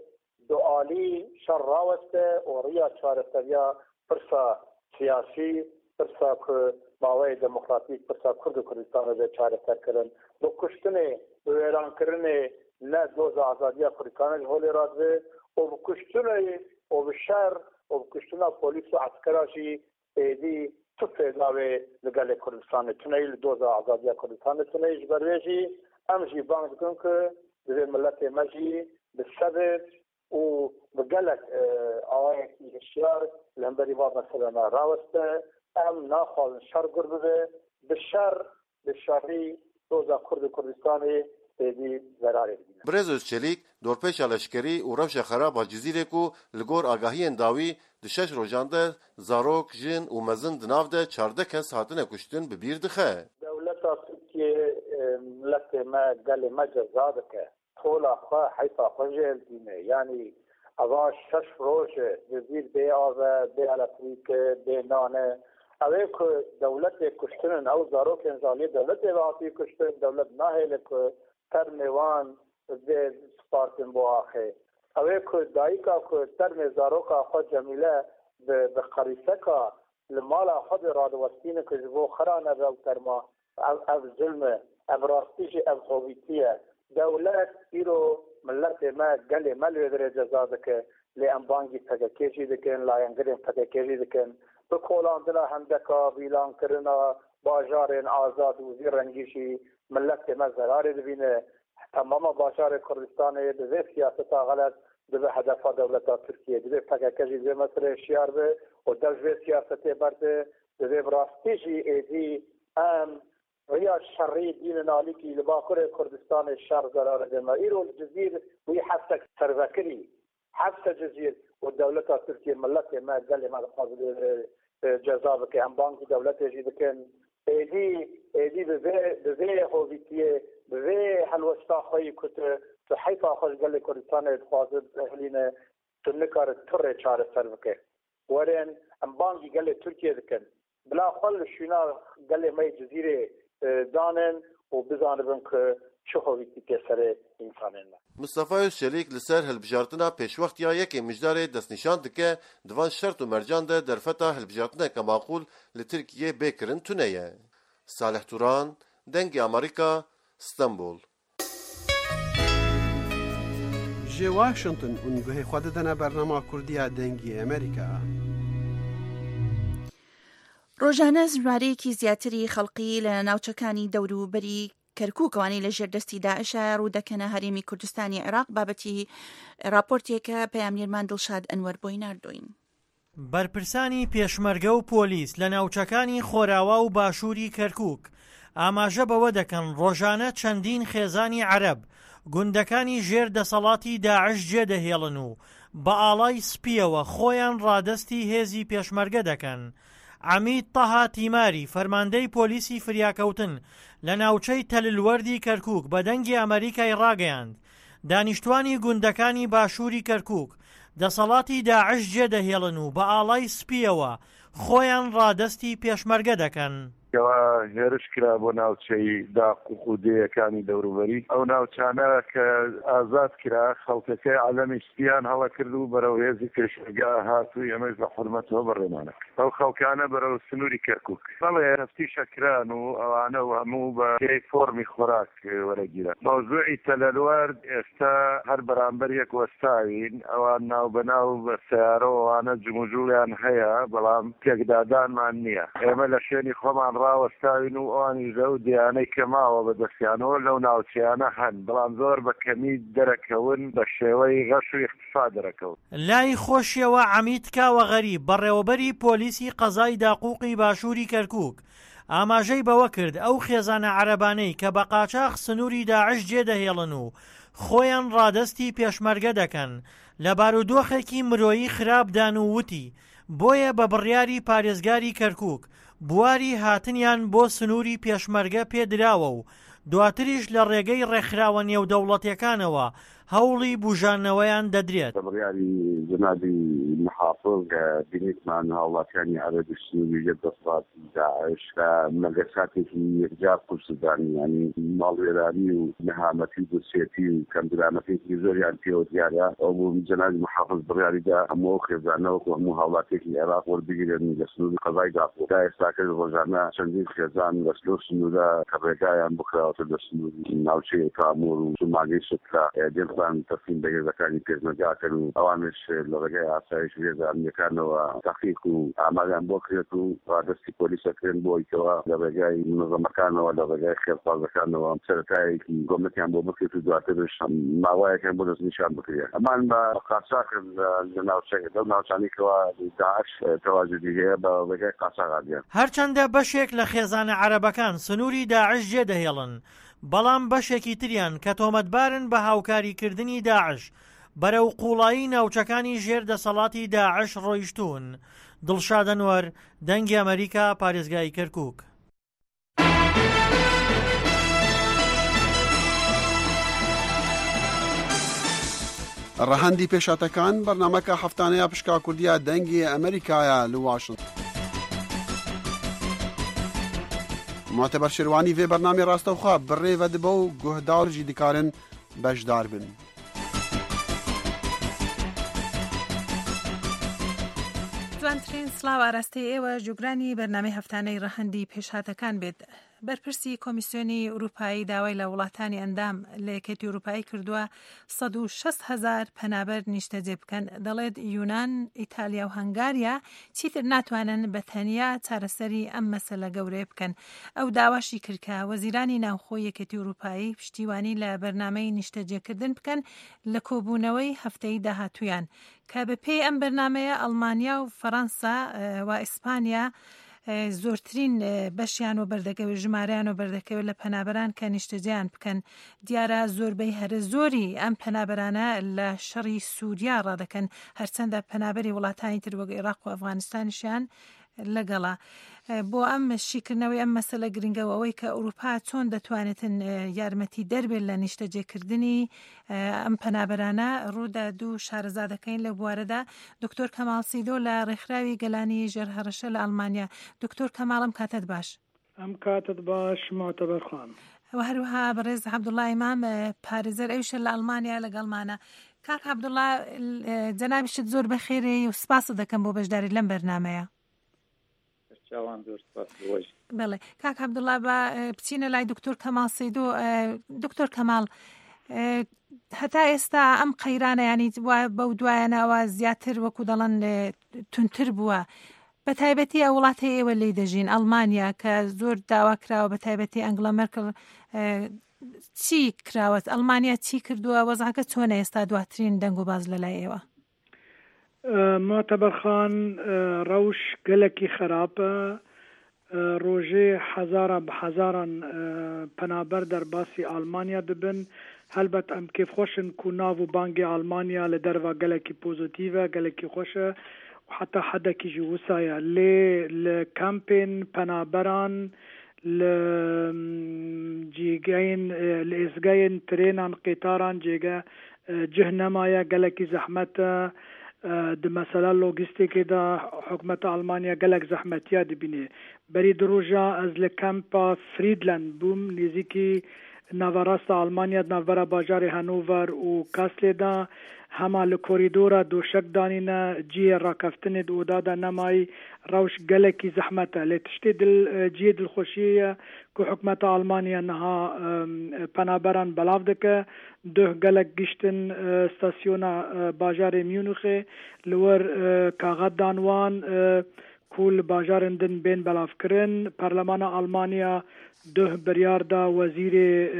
دوالی شر راوسته و ریا چارتریا پرسا سیاسی پرسا که باوی دموکراتیک پرسا کرد و کردستان دوی چارتر کرن دو کشتنه و ایران کرنه نه دوز آزادی کردستان جهولی را دوی و بکشتنه و بشر و بکشتنه پولیس و عسکراشی ایدی تو فیضاوی لگل کردستان تنهی دوزا آزادی کردستان تنهی جبرویجی امجی بانگ کن که دوی ملت مجی بصبر و بگلک آوائی اشیار لهمبری باب مثلا راوسته ام ناخوال شر گرده بشر بشری دوزا کرد کردستانی ایدی ضراری بینه. برز özçelik دورپیش لشکری و روش خراب جزیره کو لگور آگاهی انداوی دشش روجانده زاروک جن و مزن دناو ده چارده کس هاتنه کشتن ببیر دخه. دولتا ترکیه ملت ما گل ما جزاده که طولا خواه حیطا خواه دینه یعنی اواش شش روش جزیر بی آوه بی الاتریک بی نانه اوه که دولت کشتن او زاروک انزالی دولت واقعی کشتن دولت ناهیل که ترمیوان به سپارتن بو آخه اوه که دایکا که ترمی زاروکا خود جمیله به قریسه که لمالا خود رادوستینه که جبو خرانه رو ترما او ظلمه او راستیش او خوبیتیه دولت ایرو ملت ما گلی ملوی در جزا دکه لی انبانگی تگکیجی دکن لاینگرین تگکیجی دکن بکولاندنا همدکا بیلان کرنا باجارین آزاد و زیر رنگیشی ملت ما زراری دبینه تمام باجار کردستان دوی سیاستا غلط دوی هدفا دولتا ترکیه دوی تگکیجی دوی مثل شیار به و دوی سیاستی برده دوی براستیجی ایدی ام ويا الشرعي دين نالكي لباكر كردستان الشرق قرار دما إيرو الجزير وهي حفصة سرفكري حفصة جزير والدولة التركية ملتها ما قال ما قابل جزابك عن بانك دولة جديد كان دي دي بذي بذي هويتية بذي حلوستا خوي كنت تحيفا خوش قال كردستان الخاص أهلنا تنكر ترى شار سرفكر ورين عن بانك قال تركيا كان بلا خل شينا قال ما جزيرة دانن و بزانبن که شخویتی که سر انسانه. مصطفی شریک لسر هلبجارتنا پیشوقتیا یکی مجدار دستنشان دکه دوان شرط و مرجان ده در فتا هلبجارتنا که معقول لترکیه بکرن تونیه. صالح توران، دنگ امریکا، استانبول. جي واشنطن ونگوه خود دنا برنامه کردیا دنگی امریکا. ڕۆژانە ژمارەیەکی زیاتری خەڵقی لە ناوچەکانی دەوروبەری کەرکووکەوانی لە ژێردەستی داعشە ڕوودەکەنە هەرێمی کوردستانی عێراق بابەتی راپۆرتێکە پەیامنێرمان دڵشاد ئەنوەر بۆی ناردوین. بەرپرسانی پێشمەرگە و پۆلیس لە ناوچەکانی خۆراوا و باشووری کەرکووک ئاماژە بەوە دەکەن ڕۆژانە چەندین خێزانی عەرەب گوندەکانی ژێر دەسەڵاتی داعش جێدەهێڵن و بە ئاڵای سپیەوە خۆیان ڕادەستی هێزی پێشمەرگە دەکەن. عەمید تەها تیماری فەرماندەی پۆلیسی فریاکەوتن لە ناوچەی تەللوەردی کەرکووک بە دەنگی ئەمریکای ڕاگەیاند دانیشتوانی گوندەکانی باشووری کەرکووک دەسەڵاتی داعش جێدەهێڵن و بە ئاڵای سپیەوە خۆیان ڕادەستی پێشمەرگە دەکەن. کەوا هێرش کرا بۆ ناوچەی داق و خودەیەکانی دەوروبەری ئەو ناوچانە کە ئازاد کرا خەڵکەکەی عەلەمی سپیان هەڵە کرد و بەرەو هێزی پێشمەرگە هاتووی ئەمەش بە حورمەتەوە بەڕێمانە ئەو خەڵکانە بەرەو سنووری کەرکووک بەڵێ هەفتی شەکران و ئەوانە و هەموو بە پێی فۆرمی خۆراک وەرەگیرە. مەوزوعی تەلەلوەرد ئێستا هەر بەرامبەر یەک وەستاوین ئەوان ناو بەناو بە سیارەوەوانە جموجوڵیان هەیە بەڵام تێکدادانمان نییە. ئێمە لە شوێنی خۆمان ڕاوەستاوین و ئەوانی لەو دیانەی کە ماوە بەدەستیانەوە لەو ناوچیانە هەن بەڵام زۆر بە کەمی دەرەکەون بە شێوەی غەش و اختفا دەرەکەون. لای خۆشیەوە عەمید کاوە غەریب بەڕێوەبەری پۆلیسی قەزای داقووقی باشووری کەرکووک ئاماژەی بەوە کرد ئەو خێزانە عەرەبانەی کە بە قاچاق سنووری داعش جێدەهێڵن و خۆیان ڕادەستی پێشمەرگە دەکەن لە بارودۆخێکی مرۆیی خراپدان و وتی بۆیە بە بڕیاری پارێزگاری کەرکووک بواری هاتنیان بۆ سنووری پێشمەرگە پێدراوە و دواتریش لە ڕێگەی ڕێکخراوە نێودەوڵەتیەکانەوە هەوڵی بوژانەوەیان دەدرێت. بڕیاری جەنابی محافظ بینیتمان هاوڵاتیانی عەرەبی سنووری دەسەڵاتی داعش کە مەگەساتێکی یەکجار قورسدانی ینی ماڵوێرانی و نەهامەتی دووسێتی و کەمدرامەتێکی زۆریان پێوە دیارە ئەو بوو جەنابی محافظ بڕیاریدا هەموو خێزانەوە و هەموو هاوڵاتێکی عێراق وەربگرن لە سنووری قەزای داقووق تا ئێستاکە ڕۆژانە چەندین خێزان لە سلۆ سنوورە کە ڕێگایان بخراوەتە لە سنووری ناوچەی کامۆر و سوماگەی سوترا دێنخان تەقسیم بە هێزەکانی پێشمەرگاکەن و ئەوانش لە ڕێگای ئاسایش هێزە ئەمنیەکانەوە تەحقیق و ئاماریان بۆ کرێت و ڕادەستی پۆلیسەکرێن بۆیکەوە لە ڕێگای منظەمەکانەوە لە ڕێگای خێرخوازەکانەوە سەرەتایەکی گۆمەتیان بۆ بکرێت و دواترش ماوایەکان بۆ دەستنیشان بکرێت. ئەمان بە قاچاقن لە ناوچەی لەو ناوچانێکەوە داعش تەواجودی هەیە بە ڕێگای قاچاقادیان. هەرچەندە بەشێک لە خێزانە عەرەبەکان سنووری داعش جێدەهێڵن بەڵام بەشێکی تریان کە تۆمەتبارن بە هاوکاریکردنی داعش بەرەو قوڵایی ناوچەکانی ژێر دەسەڵاتی داعش ڕۆیشتون. دڵشاد ئەنوەر، دەنگی ئەمریکا، پارێزگای کەرکووک. ڕەهەندی پێشاتەکان بەرنامەکە هەفتانەیە پشکا کوردیا دەنگی ئەمریکایە لە واشنگتن. معتبر شێروانی vê بەرنامەی ڕاستەوخوا بڕێوە دبە و گوهداڕژی دکارن بەشدار بن. دوانترین سلااو ئاراستەی ئێوە جوگرانی بەرنامەی هەفتانەی ڕەهەندی پێشهاتەکان بێت. بەرپرسی کۆمیسیۆنی ئوروپایی داوای لە وڵاتانی ئەندام لە یەکێتی ئوروپایی کردووە سەد و شەست هەزار پەنابەر نیشتەجێ بکەن. دەڵێت یونان، ئیتالیا و هەنگاریا چیتر ناتوانن بە تەنیا چارەسەری ئەم مەسەلە گەورەیە بکەن. ئەو داواشی کردکە وەزیرانی ناوخۆی یەکێتی ئوروپایی پشتیوانی لە بەرنامەی نیشتەجێکردن بکەن لە کۆبوونەوەی هەفتەی داهاتوویان کە بەپێی ئەم بەرنامەیە ئەڵمانیا و فەڕەنسا و ئیسپانیا زۆرترین بەشیان و بەردەکەوێت ژمارەیان و بەردەکەوێت لە پەنابەران کە نیشتەجیان بکەن. دیارە زۆربەی هەرە زۆری ئەم پەنابەرانە لە شەڕی سووریا ڕادەکەن هەرچەندە پەنابەری وڵاتانی تر وەک عێراق و ئەفغانستانیشیان لەگەڵا. بۆ ئەم شیکردنەوەی ئەم مەسەلە گرنگەوە ئەوەی کە ئەوروپا چۆن دەتوانێتن یارمەتی دەربێت لە نیشتەجێکردنی ئەم پەنابەرانە ڕوودا دوو شارەزادەکەین لە بوارەدا. دکتۆر کەماڵ سیدۆ لە ڕێکخراوی گەلانی ژێرهەڕەشە لە ئەڵمانیا. دکتۆر کەماڵم کاتت باش. ئەم کاتت باش معتەبەر خانم. وهروها برز عبد الله إمام باريزر إيش الألمانيا لقلمانا كاك عبد الله جناب شد زور بخيري وسباس دكم بو بجداري لم برنامجه بله کاک عبدالله با بچینە لای دکتۆر کەمال سەیدۆ دکتۆر کەمال هەتا ئێستا ئەم قەیرانە ینی بەو دوایەنەوە زیاتر وەکو دەڵەن تونتر بووە بە تایبەتی ئەو وڵاتی ئێوە لێی دەژین ئەڵمانیا کە زۆر داوا کراوە بە تایبەتی ئەنگلا مەرکل چی کراوەت ئەڵمانیا چی کردووە وەزعەکە چۆنە ئێستا دواترین دەنگ و باز لەلای ئێوە معتەبەرخان ڕەوش گەلێکی خراپە ڕۆژێ حەزارە بە حەزاران پەنابەر دەرباسی ئەڵمانیا دەبن هەلبەت ئەم کێفخۆشن کو ناو و بانگی ئەڵمانیا لە دەرەوە گەلێکی پۆزیتیڤە گەلێکی خۆشە حتا حەدێکیژی وسایە لێ لە کەمپێن پەنابەران لە جێگەین لە ئێزگەین ترێنان قێتاران جێگە جه نەمایە گەلێکی زەحمەتە د مثلا لوجستیکی دا حکومت آلمانیا گلک زحمتیا دبینه بری دروجا از لکمپا فریدلند بوم نزدیکی ناوراست آلمانیا ناورا باجار هانوور و کاسل دا همه لکوریدورا دوشک دانینا جی راکفتن دو دادا نمای روش گلکی زحمته لتشتی دل جی دل خوشیه که حکومت آلمانیا نها پنابران بلاف دکه ده گلک گشتن استاسیونا باجار میونخه لور کاغد دانوان کول باجارندن بین بلاف کرن پارلمان آلمانیا ده بریار دا وزیر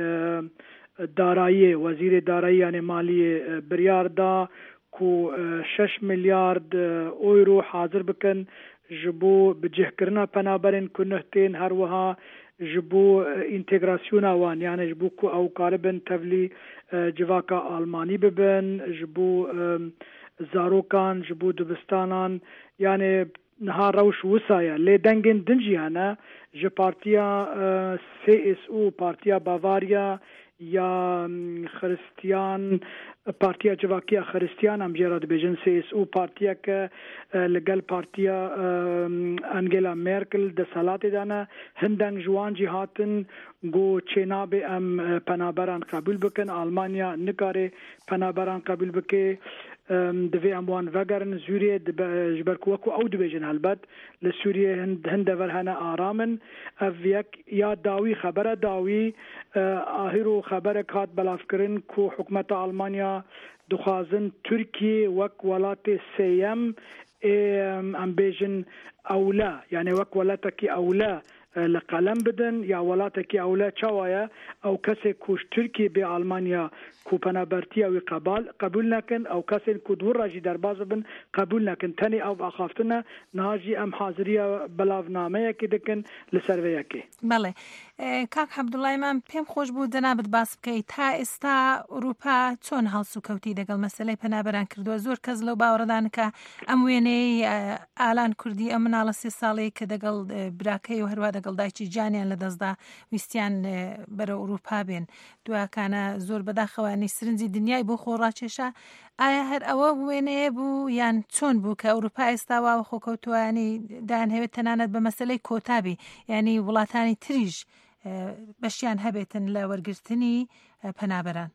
دارایی وزیر دارایی یعنی مالی بریار دا کو شش میلیارد اورو حاضر بکن جبو بجه کرنا پنابرین کنهتین هر وها جبو انتگراسیون وان یعنی جبو کو او قاربن تولی جواکا آلمانی ببن جبو زاروکان جبو دبستانان یعنی نها روش وسایا لی دنگن دنجی هنه جه پارتیا سی اس او پارتیا باواریا یا خریستیان پارتیا جواکیا خریستیان هم جراد بیجن سی اس او پارتیا که لگل پارتیا انگلا مرکل د سالات دانه هندنگ جوان جهاتن گو چیناب ام پنابران قبول بکن آلمانیا نکاره پنابران قبول بکه دوی اموان وگرن سوریه جبرکوکو او دبیجن هلبت لسوریه هند هند ورهنه آرامن اف یک یا داوی خبر داوی آهرو خبر کات بلاف کرن کو حکومت آلمانیا دخوازن ترکیه وک ولات سیم ام بیجن اولا یعنی وک ولاتکی اولا لقلم بدن یا ولاتکی اولا چوایا او کسی کوش ترکیه به آلمانیا کو پنابرتی او قبال قبول نکن او کسی کو دور راجی در باز بن قبول نکن تنی او اخافتنا ناجی ام حاضریه بلاونامه کی دکن لسرویه کی بله کاک عبدالله من پیم خوش بود جنابت باس بکەی تا ئێستا ئەوروپا چۆن هەڵسوکەوتی دەگەڵ مەسەلەی پەنابەران کردووە زۆر کەس لەو باوەڕدان کە ئەم وێنەی ئالان کوردی ئەم مناڵە سێ ساڵەی کە دەگەڵ براکەی و هەروە دەگەڵ دایکی جانیان لە دەستدا ویستیان بەرە ئەوروپا بێن دوواکانە زۆر بەداخەوانی سرنجی دنیای بۆ خۆڕاکێشە ئایا هەر ئەوە وێنەیە بوو یان چۆن بوو کە ئەوروپا ئێستا وا خۆکەوتوانی دایانهەوێت تەنانەت بە مەسەلەی کۆتابی ینی وڵاتانی تریژ بەشیان هەبێتن لە وەرگرتنی پەنابەران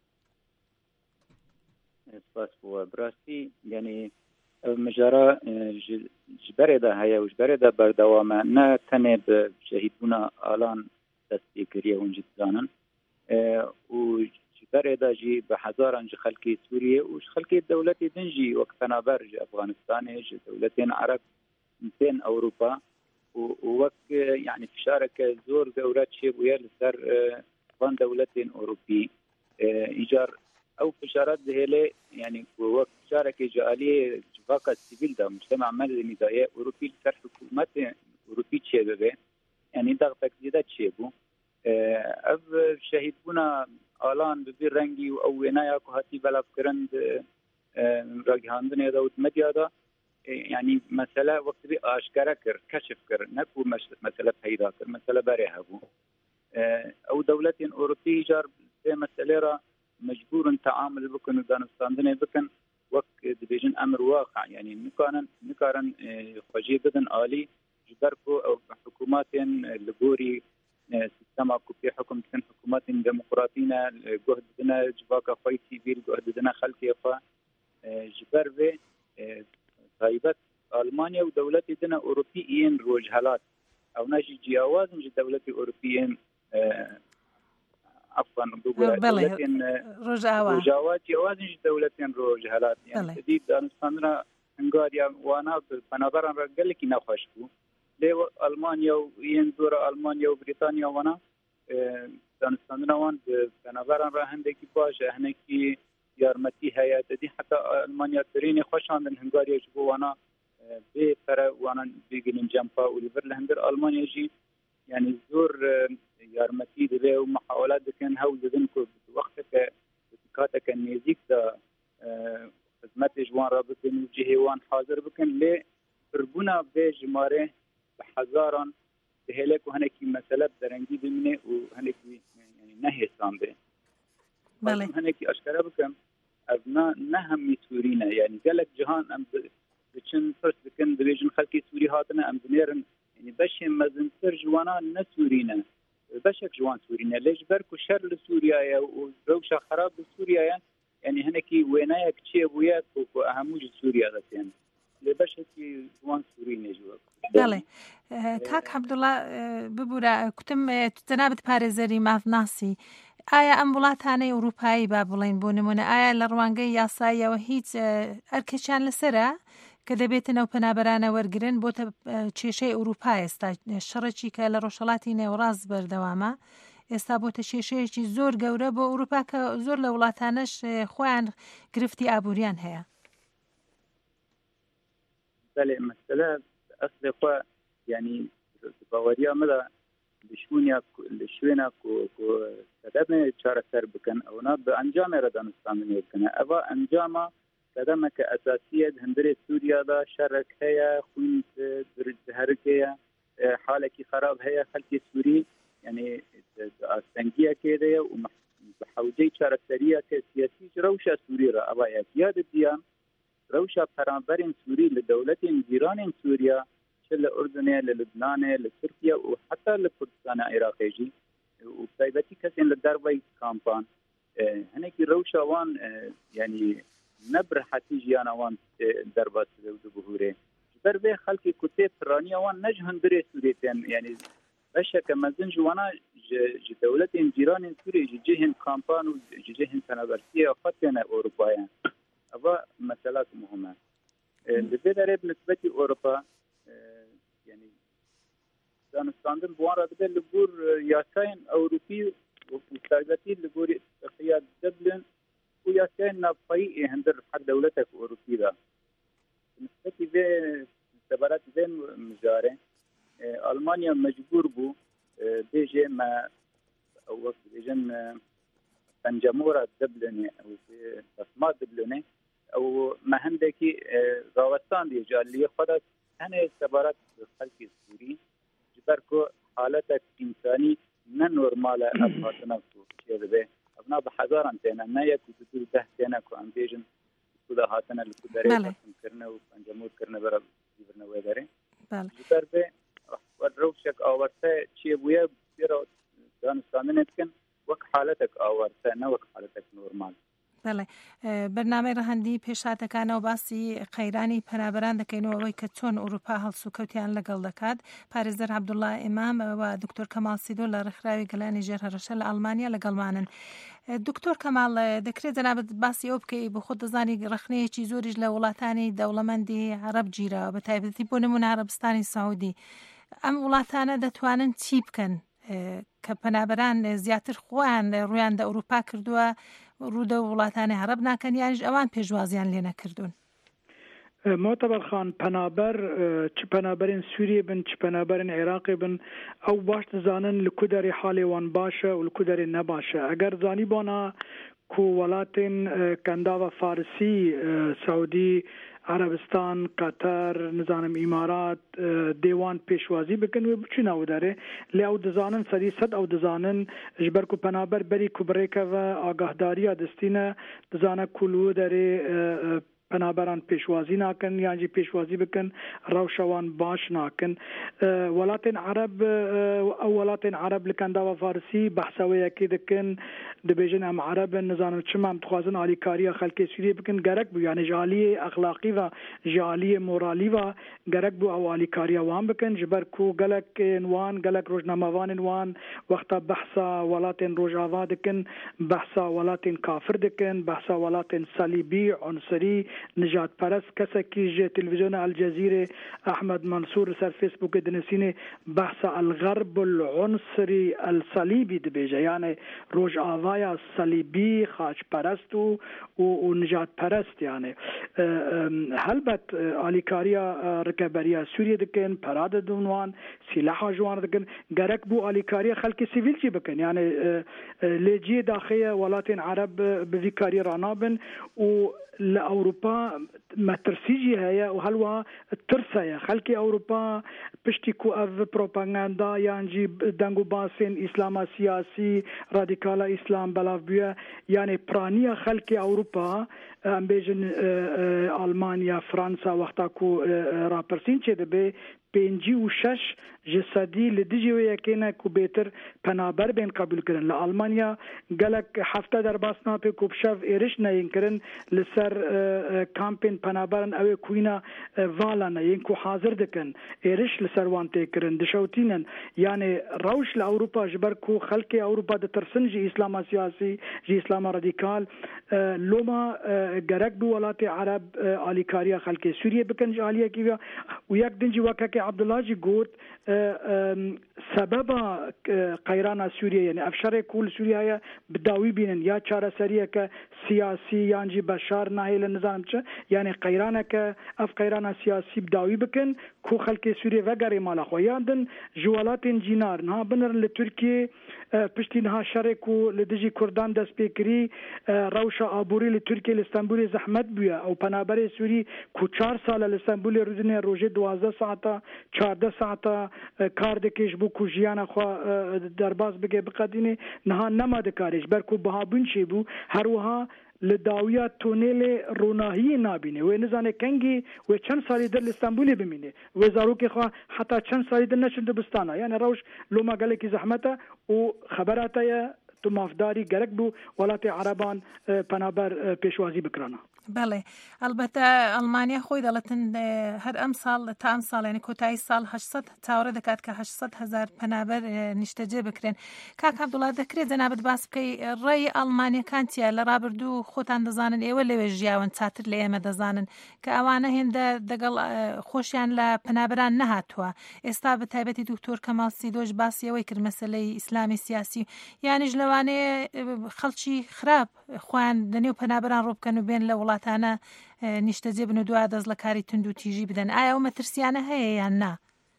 سپاس بووە براستی یعنی مژارە ژبەرێدا هەیە و ژبەرێدا بەردەوامە نە تەنێ بە شەهیدبوونا ئالان دەستی کردیە ونجی بزانن و ژبەرێدا ژی بە حەزاران ji خەلکی سووریە و خەلکی دەوڵەتی دنجی وەک پەنابەر ji ئەفغانستانê ji دەوڵەتên عەرەب تێن ئەوروپا وەک یعنی فشارێکە زۆر گەورە چێبووە لەسەر وان دەوڵەتên ئەوروپی ئیجار ئەو فشارات دهێلێ یعنی وەک فشارێکی جعالیە جواکە سیڤیلدا مجتمع مەدەنیدایە ئەوروپی لەسەر حکوومەتێ ئەوروپی چێ ببێ یعنی دەغتێک زیادە چێبوو ئەv شەهیدبوونا ئالان ببی ڕەنگی و ئەو وێنایە کو هەتی بەلافکردن ڕاگەهاندنێدا و مەدیادا یعنی مەسەلە وەکتبی ئاشکارە کرد کەشف کرد نەکو مەسەلە پەیدا کرد مەسەلە بەرێ هەبوو ئەو دەوڵەتێن ئەوروپی جار پێ مەسەلێرە مجبورن تعامل بکن و دانستاندنێ بکن وەک دەبێژن ئەمر واقع یعنی نکارن نکارن خۆجی بدن عالی ji ber ku ew hikûmatên li gorî سیستم کوپی حکم کن حکومت دموکراتینا جهد دنا جباك خويتي بير جهد دنا خلقي خا جبر به طيبت ألمانيا ودولة دنا أوروبيين روجهلات أو نجي جياواز نجي دولة أوروبيين عفوا نقول دولتين روجهوات جياواز نجي دولتين روجهلات يعني جديد دانستاننا هنغاريا وانا بنابران رجل كي نخشبو لو ألمانيا وينزور ألمانيا وبريطانيا وانا دانستاننا وان بنابران راهندك باشه هنكي يارمتي هيا دي حتى ألمانيا تريني خوشان من هنغاريا جبو وانا بفرق وانا بيجين جنبا وليفر لهندر ألمانيا جي يعني زور يارمتي دبي ومحاولات كان هول ذنكو وقتك بتكاتك النيزيك دا خدمت جوان رابط نوجه وان حاضر بكن لي فربونا بجماره بحزارا بهلك وهنكي مسألة درنجي بمنه وهنكي يعني نهي سامبه بله هنكي أشكره بكم أبنا نهم سورينا يعني قالك جهان أم بچن فرس بكن دبيجن خلقي سوري هاتنا أم دنيرن يعني باش مزنتر جوانا نسورينا باشك جوان سورينا ليش بركو شر لسوريا وروشة خراب لسوريا يعني هنكي وينايا كتشي وياك وأهموج سوريا غتين لباشكي جوان سورينا جواك بله كاك عبد الله ببورا كتم تتنابت باريزري ماف ناسي ئایا ئەم وڵاتانەی ئەوروپایی با بڵێن بۆ نمونە ئایا لە ڕوانگەی یاساییەوە هیچ ئەرکێکیان لەسرە کە دەبێتنەوە پەنابەرانە وەرگرن بۆتە کێشەی ئەوروپا ئێستا شەڕێکی کە لە ڕۆژهەڵاتی نێوەڕاست بەردەوامە ئێستا بۆتە کێشەیەکی زۆر گەورە بۆ ئەوروپا کە زۆر لە وڵاتانەش خۆیان گرفتی ئابووریان هەیە. بەڵێ مەسەلە ئەسڵی خۆ یعنی باوەریە مەدا بشونيا لشوينا كو كو كدمه چارەسەر بکەن ئەونا بە ئەنجامێ ڕەدانستانن بکەنە ئەوە ئەنجامە کەدەمەکە ئەساسیە هەندێک سووریادا شەڕێک هەیە خوین هەرکەیە حالێکی خراپ هەیە خەڵکی سووری یعنی ئاستەنگیەکێدەیە و بە حەوزەی چارەسەریە کە سیاسی ڕەوشە سووریرە ئەوە یادە دیان ڕەوشە پەرامبەرین سووری لە دەوڵەتین جیرانین سووریا لأردن للبنان لتركيا وحتى لكردستان العراقي وبايبتي كسين للدربي كامبان هناك روشة وان يعني نبر حتيجي أنا وان دربات ودبهوري دربي خلقي كتاب رانيا وان نجهن دري سوريتين يعني باشا كما زنج وانا دولتين جيران سوري جيهن كامبان وجيهن تنابرسية وخطينا أوروبايا أبا مسألات مهمة لبدا ريب نسبة أوروبا يعني دانستاندن بوان رادبه لبور ياساين أوروبي ومستعدتي لبور قياد دبلن وياساين نابقي هندر حق دولتك أوروبي دا نسبتي به سبارات به مجاره ألمانيا مجبور بو بيجي ما أو وقت بيجن تنجمورة دبلني أو بسمات دبلني أو ما هندكي غاوستان دي جالية خدت هنه سبارات خلق سوري جبركو حالتك إنساني ننورمالة أبهاتنا شيء به أبنا بحذارن تينا ما يكو تدور ده تينا كو أمبيجن كده هاتنا لكدري قسم كرنا وانجمود كرنا برا جبرنا ويداري جبر به والروشك آورتا شيء بويا بيرا دانستانين اتكن وك حالتك آورتا نوك حالتك نورمال بله برنامه رهندی پێشاتەکانەوە باسی قەیرانی پەنابەران دەکەینەوەی کە چۆن ئەوروپا هەڵسوکەوتیان لەگەڵ دەکات پارێزەر عەبدوڵڵا ئیمام و دکتۆر کەمال سیدۆ لە ڕێکخراوی گەلانی ژێرهەڕەشە لە ئەڵمانیا لەگەڵمانن. دکتۆر کەمال دەکرێت جەنابەت باسی ئەو بکەی بۆ خۆت دەزانی ڕخنەیەکی زۆریش لە وڵاتانی دەوڵەمەندی عەرەب گیرەوە بە تایبەتی بۆ نمونە عەرەبستانی سەعودی ئەم وڵاتانە دەتوانن چی بکەن کە پەنابەران زیاتر خۆیان ڕویان دە ئەوروپا کردووە ڕوودە وڵاتانی عەرەب ناکەن یانیش ئەوان پێشوازیان لێ نەکردوون. معتبر خان پەنابەر چ پەنابەرین سووریە بن چ پەنابەرین عێراقی بن ئەو باش دەزانن لە کودەری حاڵێوان باشە و لە کودەری نەباشە ئەگەر زانی بۆنا کو وڵاتین کەنداوە فارسی سعودی عربستان قطر نزانم امارات دیوان پیشوازی بکن و بچین او داره لی او دزانن سری صد او دزانن جبر کو پنابر بری کو بریکا و آگاهداری دستینه دزانه کلو داره پنابران پیشوازی ناکن یعنی پیشوازی بکن روشوان باش ناکن ولاتن عرب او ولاتن عرب لکندا و فارسی بحثوی کی دکن دبیجن ام عرب نزان چمم تخوازن علی کاری خلک سوریه بکن گرک بو یعنی جالی اخلاقی و جالی مورالی و گرک بو او علی کاری وان بکن جبر کو گلک انوان گلک روزنامه‌وان انوان وقت بحثا ولاتن روجاوا دکن بحثا ولاتن کافر دکن بحثا ولاتن صلیبی عنصری نجات پرست کسا کی جه تلویزیون الجزیره احمد منصور سر فیسبوک دنسینه بحث الغرب العنصری الصلیبی دبیجه یعنی روج آوایا صلیبی خاچ پرست و, و نجات پرست یعنی هلبت آلیکاریا رکبریا سوریه دکن پراد دونوان سلاح جوان دکن گرک بو آلیکاریا خلق سیویل چی بکن یعنی لیجی داخل ولاتین عرب بذیکاری رانابن و لأوروبا ما ترسيجي هيا وهلوا ترسايا خلقي أوروبا بشتي كو أف بروباغندا يانجي دانغو باسين إسلام سياسي راديكالا إسلام بلاف بيا يعني برانيا خلقي أوروبا ام بيجن ألمانيا فرنسا وقتا كو رابرسين چه دبي پنجی و شش جسدی لدیجی و یکینا کو بهتر پنابر بین قبول کردن لآلمانیا گلک هفته در باسنا په کوبشف ایرش نه کردن لسر کامپین پنابرن او کوینا والا نه کو حاضر دکن ایرش لسر وانته کردن دشوتینن یعنی روش لاوروپا جبر کو خلق اوروپا د ترسن جی اسلام سیاسی جی اسلام رادیکال لوما گرک بو ولات عرب الیکاریا خلق سوریه بکن جالیا کی و یک دنجی وکه عبد الله جی گوت سبب قیران سوریه یعنی افشار کول سوریه بداوی بینن یا چاره سریه که سیاسی یعنی بشار ناهیل نظام چه یعنی قیران که اف قیران سیاسی بداوی بکن کو خلق سوریه وگری مالا خویاندن جوالات انجینار نه بنر لترکیه پشتی نه شرکو لدجی کردان دست پیکری روشا آبوری لترکیه لستانبول زحمت بیا او پنابر سوری کو چهار سال لستانبول رودنه روزه دوازده ساعته چهارده ساعته کار دکش بو کو جیانا خو درباز بگه بقدینه نه نماده کارش برکو بهابون چی بو هر وها لداویا تونل روناهی نابینه و نزانه کنگی و چند سالی در استانبول بمینه و زاروکی خوا حتی چند سالی در نشنده بستانه یعنی روش لوما گله کی زحمته و خبراته تو مافداری گرک بو ولات عربان پنابر پیشوازی بکرانا. بله البته ئەڵمانیا خۆی دەڵێتن هەر ئەم ساڵ تا ئەم ساڵ ینی کۆتایی ساڵ هەشسەد تاوەڕە دەکات کە هەشسەد هەزار پەنابەر نیشتەجێ بکرێن. کاک عەبدوڵڵا دەکرێت جەنابەت باس بکەی ڕێی ئەڵمانیەکان چییە لە ڕابردوو خۆتان دەزانن ئێوە لەوێ ژیاون چاتر لە ئێمە دەزانن کە ئەوانە هێندە دەگەڵ خۆشیان لە پەنابەران نەهاتووە. ئێستا بە تایبەتی دکتۆر کەمال سیدۆش باسی ئەوەی کرد مەسەلەی ئیسلامی سیاسی یانیش لەوانەیە خەڵکی خراپ خۆیان دەنێو پەنابەران ڕۆبکەن و بێن لە وڵاتانە نیشتەجێ بن و دوای دەست لە کاری تند و تیژی بدەن. ئایا ئەو مەترسیانە هەیە یان نا؟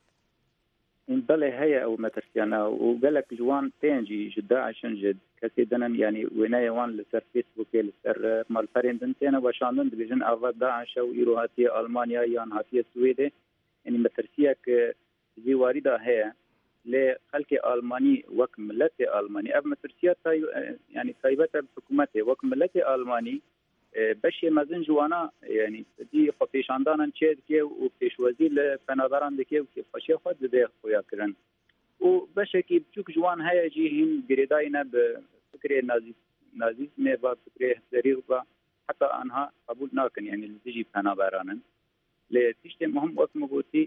بەڵێ هەیە ئەو مەترسیانە و گەلک جوان پێنجی ji داعشن ji کەسێ دەنن ینی وێنایەوان لەسەر فێسبووکێ لەسەر مەڵپەرێندن تێنە بەشاندن دەبێژن ئاوا داعشە و ئیرۆ هاتیە ئەڵمانیا یان هاتیە سوێدێ ینی مەترسیەک زیواریدا هەیە لێ خەڵکی ئالمانی وەک ملەتی ئالمانی ئەو مەترسیە ینی تایبەتە حکوومەتێ وەک ملەتی ئالمانی بەشێ مەزن جوانە ینی دی خۆ پێشاندانان چێ دکێ و پێشوەزی لە پەنابەران دکێ و کێفەشێ خۆ دەبێ خۆیاکردن و بەشێکی بچووک جوان هەیە جی هین گرێداینە بە فکرێ نازیزمێ بە فکرێ دەریغ بە حتا ئەنها قبول ناکەن ینی لە دژی پەنابەرانن لێ تیشتێ مهم وەکمە گوتی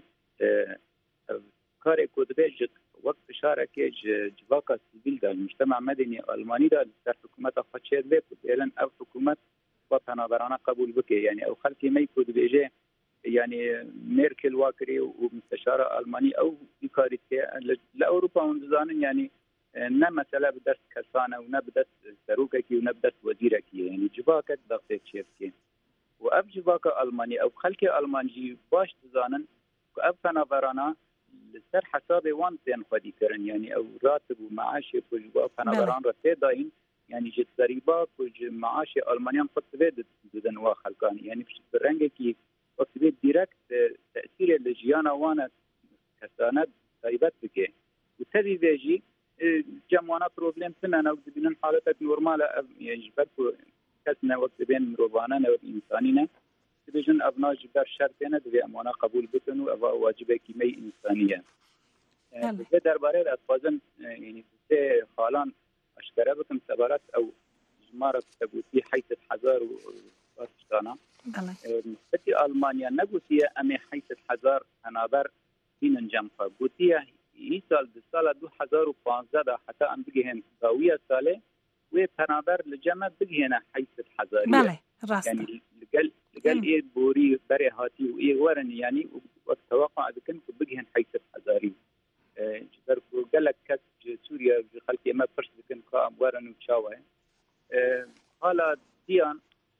کارێک کۆ دەبێت وەک فشارێکێ جواکە سیڤیلدا مجتمع مەدەنی ئەڵمانیدا لەسەر حکوومەتە خۆ چێت بێ بێلن ئەو حکوومەت پەنابەرانە قبول بکە ینی ئەو خەڵکی مەی کۆ دەبێژێ ینی مێرکل واکرێ و مستەشارە ئەڵمانی ئەو کاری لە ئەوروپا هەون دەزانن ینی نە مەسەلە بدەست کەسانە و نە بدەست سەرۆکێکی و نە بدەست وەزیرێکی ینی جواکەت دەستێک چێ بکەن و ئەو جواکە ئەڵمانی ئەو خەڵکی ئەڵمانجی باش دەزانن ئەو پەنابەرانە لەسەر حسابێ وان تێن خودیکردن ینی ئەو راتب و معاشێ کوژوا پەنابەران ڕە تێداین يعني جد ضريبات وج معاش ألمانيا قد تبدد بدن واخلقان يعني في برنجة كي وقت بيت ديركت تأثير الجيانا وانا كسانات ضريبات بكي وتبي بيجي جمعنا بروبلم سنة وقت بين حالتك نورمالة يعني جبرت كسنا وقت بين مروبانا أو إنساننا دبيجن ابنا جبر شرطنا دبي امانه قبول بكن او واجبه كيمي انسانيه بده درباره الاطفال يعني بده حالان اشكره بكم تبارات او جماره تبوتي حيث الحذار وارشتانا نسبتي المانيا نبوتي امي حيث الحذار هنابر بين جنبها بوتي يسال بسال دو هزار و پانزده حتى ام بگهن داویه ساله و پنابر لجمع بگهن حيث الحذاريه بله راست يعني لقال لقال ايه بوري بري هاتي وايه ورن يعني وقت توقع بكن بگهن حيث الحذاريه جدر قال لك كاس سوريا خلقي ما فرش بكن كام ورن وشاوه حالا ديان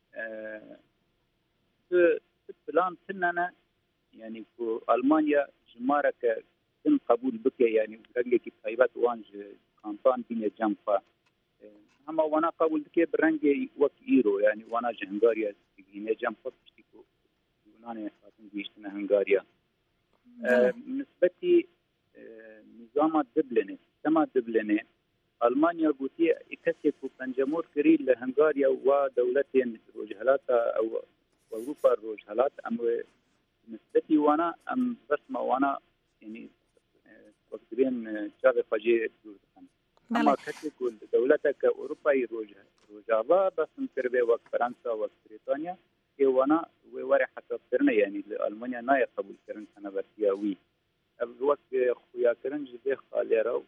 في بلان سننا يعني في المانيا جمارك تم قبول بك يعني برنجك طيبات وانج كامبان بين جنبا اما وانا قبول بك برنجي وك ايرو يعني وانا هنغاريا بين جنبا بتشتكو يوناني خاطن بيشتنا هنغاريا نسبتي نظام دبلنه كما دبلنه المانيا بوتي اكتسبوا بنجمور كري لهنغاريا ودولتين روجهلات او اوروبا روجهلات ام نسبتي وانا ام بس ما وانا يعني وقت بين شاغ فاجي اما كتقول دولتك اوروبا روجا روجا بس متربي وقت فرنسا وقت بريطانيا اي وانا ووري حتى فرنا يعني المانيا نا يقبل كرن انا بسياوي وقت خويا كرن جدي خاليرو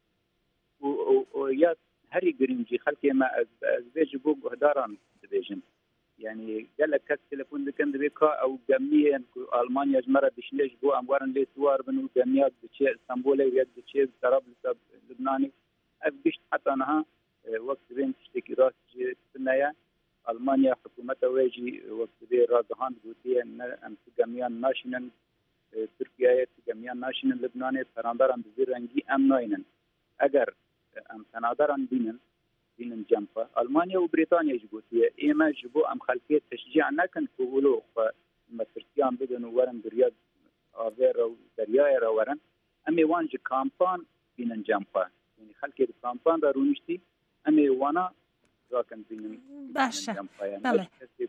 و يا هري جرينجي خلكي ما بيجي بوق هداران ديجن يعني قال لك كاس تليفون كان بيكا او جميع المانيا جمره بشليش بو اموارن لي سوار بنو جميع بشي اسطنبول ويد بشي طرابلس لبناني افقشت حتى انها وقت بين تشتكي راس سنايا المانيا حكومتها ويجي وقت بين رادهان بوتي ان جميع ناشونال تركيا جميع ناشونال لبناني فرندران بزيرنجي ام ناينن اگر ام تنادران بينن بين جنبا المانيا وبريطانيا جبوتيه ايما جبو ام خلفيه تشجيع نكن كولو فمترسيان بدن ورن برياد افير ودرياير ورن امي وانج كامبان بين جنبا يعني خلفيه كامبان دارونشتي امي وانا راكن بين باشا بله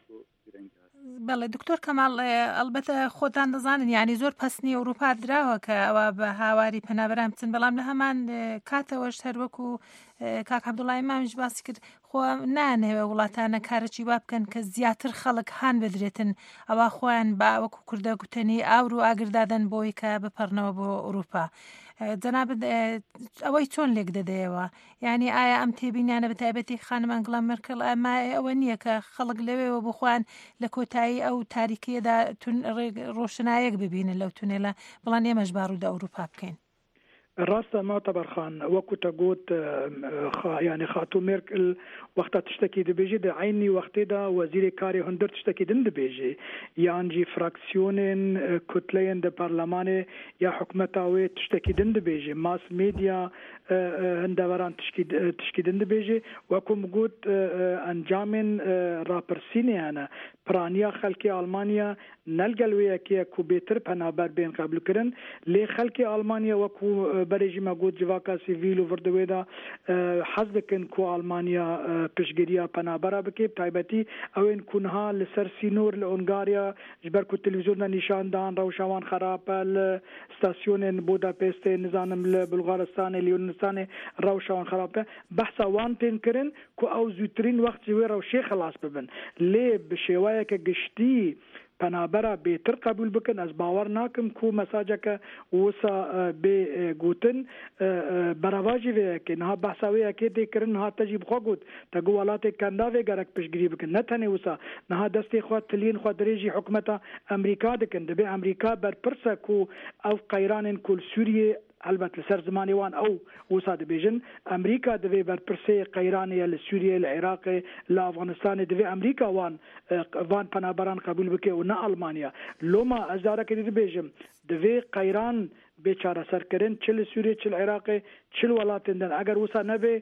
بله دکتۆر کەماڵ ئەلبەتە خۆتان دەزانن یعنی زۆر پەسنی ئەوروپا دراوە کە ئەوە بە هاواری پەنابەران بچن بەڵام لە هەمان کاتەوەش هەروەکو کاک عەبدوڵڵای مامش باسی کرد خۆ نانەوێ وڵاتانە کارەکی وا بکەن کە زیاتر خەڵک هان بدرێتن ئەوە خۆیان با وەکو کوردە گوتنی ئاور و ئاگردادەن بۆی کە بپەڕنەوە بۆ ئەوروپا جەنابەت ئەوەی چۆن لێک دەدەیەوە یعنی ئایا ئەم تێبینیانە بەتایبەتی خانم ئەنگلا مەرکڵ ئەما ئەوە نییە کە خەڵک لەوێەوە بخوان لە کۆتایی ئەو تاریکیەدا ڕۆشنایەک ببینن لەو تونێلە بەڵام ئێمەش باڕوودە ئەوروپا بکەین راستا معتبر خان وكتا قوت يعني خاتو ميركل وقتا تشتكي دبيجي دا عيني وقتي دا وزير كاري هندر تشتكي دن دبيجي يعني جي فراكسيونين كتلين دا برلماني يا حكمتاوي تشتكي دن دبيجي ماس ميديا هندوران تشكي تشكي دن دبيجي وكم قوت انجامن رابرسيني انا برانيا خلقي المانيا نلقلويا كي كو بيتر بنابر بين قبل كرن لي خلقي المانيا وكو بريجي ما قوت جواكا سيفيل وفردويدا حزبكن كو المانيا بشجريا بنابرا بكي تايبتي او ان كونها لسر سينور لأونغاريا جبركو التلفزيون نشان دان روشاوان خراب الستاسيون بودابست نظام بلغارستان اليونستان روشاوان خراب بحثا وان بين كرن كو او زوترين وقت جوي روشي خلاص ببن لي بشوايه كجشتي پنابرا بهتر قبول بکن از باور ناکم کو مساجک وسا به گوتن برواجی و که نه بحثاوی که دیکرن نه تجیب خو گوت تا گوالات کندا و گرک پشگری بکن نه تنه وسا نه دستی خو تلین خو درجی حکومت امریکا دکن به امریکا بر پرسا کو او قیران کل سوریه البته لسر زمانی وان او وساد بیژن امریکا دوی بر پرسه قیرانی لسوریه العراق لافغانستان دوی امریکا وان وان پنابران قبول بکه و نه المانیا لوما ازاره که دی بیژم دوی قیران بیچاره سر کردن چل سوریه چل عراق چل ولاتن دن اگر وسا نبه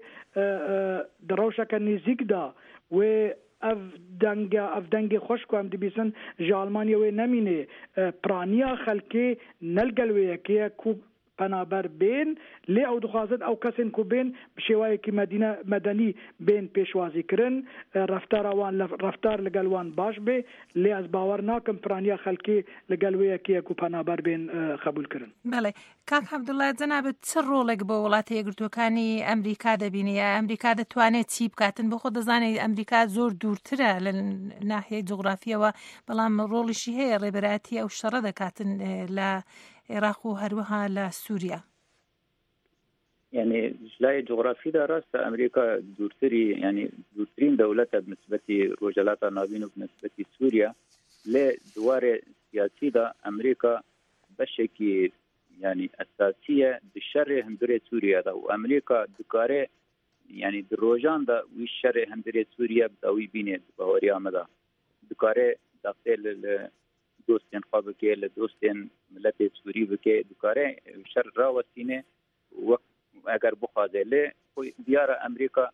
دروشا کنی زیگدا و اف دنگ اف دنگ خوش کوم دی بیسن ژالمانیا و نمینه پرانیا خلکی نلګلوي کې کو پەنابەر بێن لێ ئەو دخوازن ئەو کەسن کو بێن بشێوایەکی مەدەنی بێن پێشوازیکردن ڕفتارەوان ڕفتار لەگەڵوان باش بێ لێ ئەس باوەڕ ناکەم پرانیا خەڵکی لەگەڵ وەیەکیەک و پەنابەر بێن قبولکردن. بەڵێ کاک عەبدوڵڵا جەنابەت چ ڕۆڵێک بۆ وڵاتە یەکگرتووەکانی ئەمریکا دەبینی؟ ئەمریکا دەتوانێت چی بکاتن؟ بۆ خۆ دەزانێت ئەمریکا زۆر دوورترە لە ناحیەی جوغرافیەوە، بەڵام ڕۆڵیشی هەیە ڕێبەرایەتی ئەو شەڕە دەکاتن لە عێراق و هەروەها لە سووریا. يعني لای جغرافیدا ڕاستە ئەمریکا دوورتری ینی دوورترین دەوڵەتە بنسبەتی ڕۆژهەڵاتە ناوین و بنسبەتی سووریا. لێ دوارێ سیاسیدا ئەمریکا بەشێکی يعني ئەساسیە دشەڕێ هەندێ سووریادا و ئەمریکا دکارێ يعني دروژاندا وی شەڕێ هەندێ سووریا بداوی بینێت باوەریامەدا دکارێ داخل دوستین خوا بکێ لە دوستین ملەتی سووری بکێ دکارێ شەڕ ڕاوەستینێ وەک ئەگەر بخوازێ لێ دیارە ئەمریکا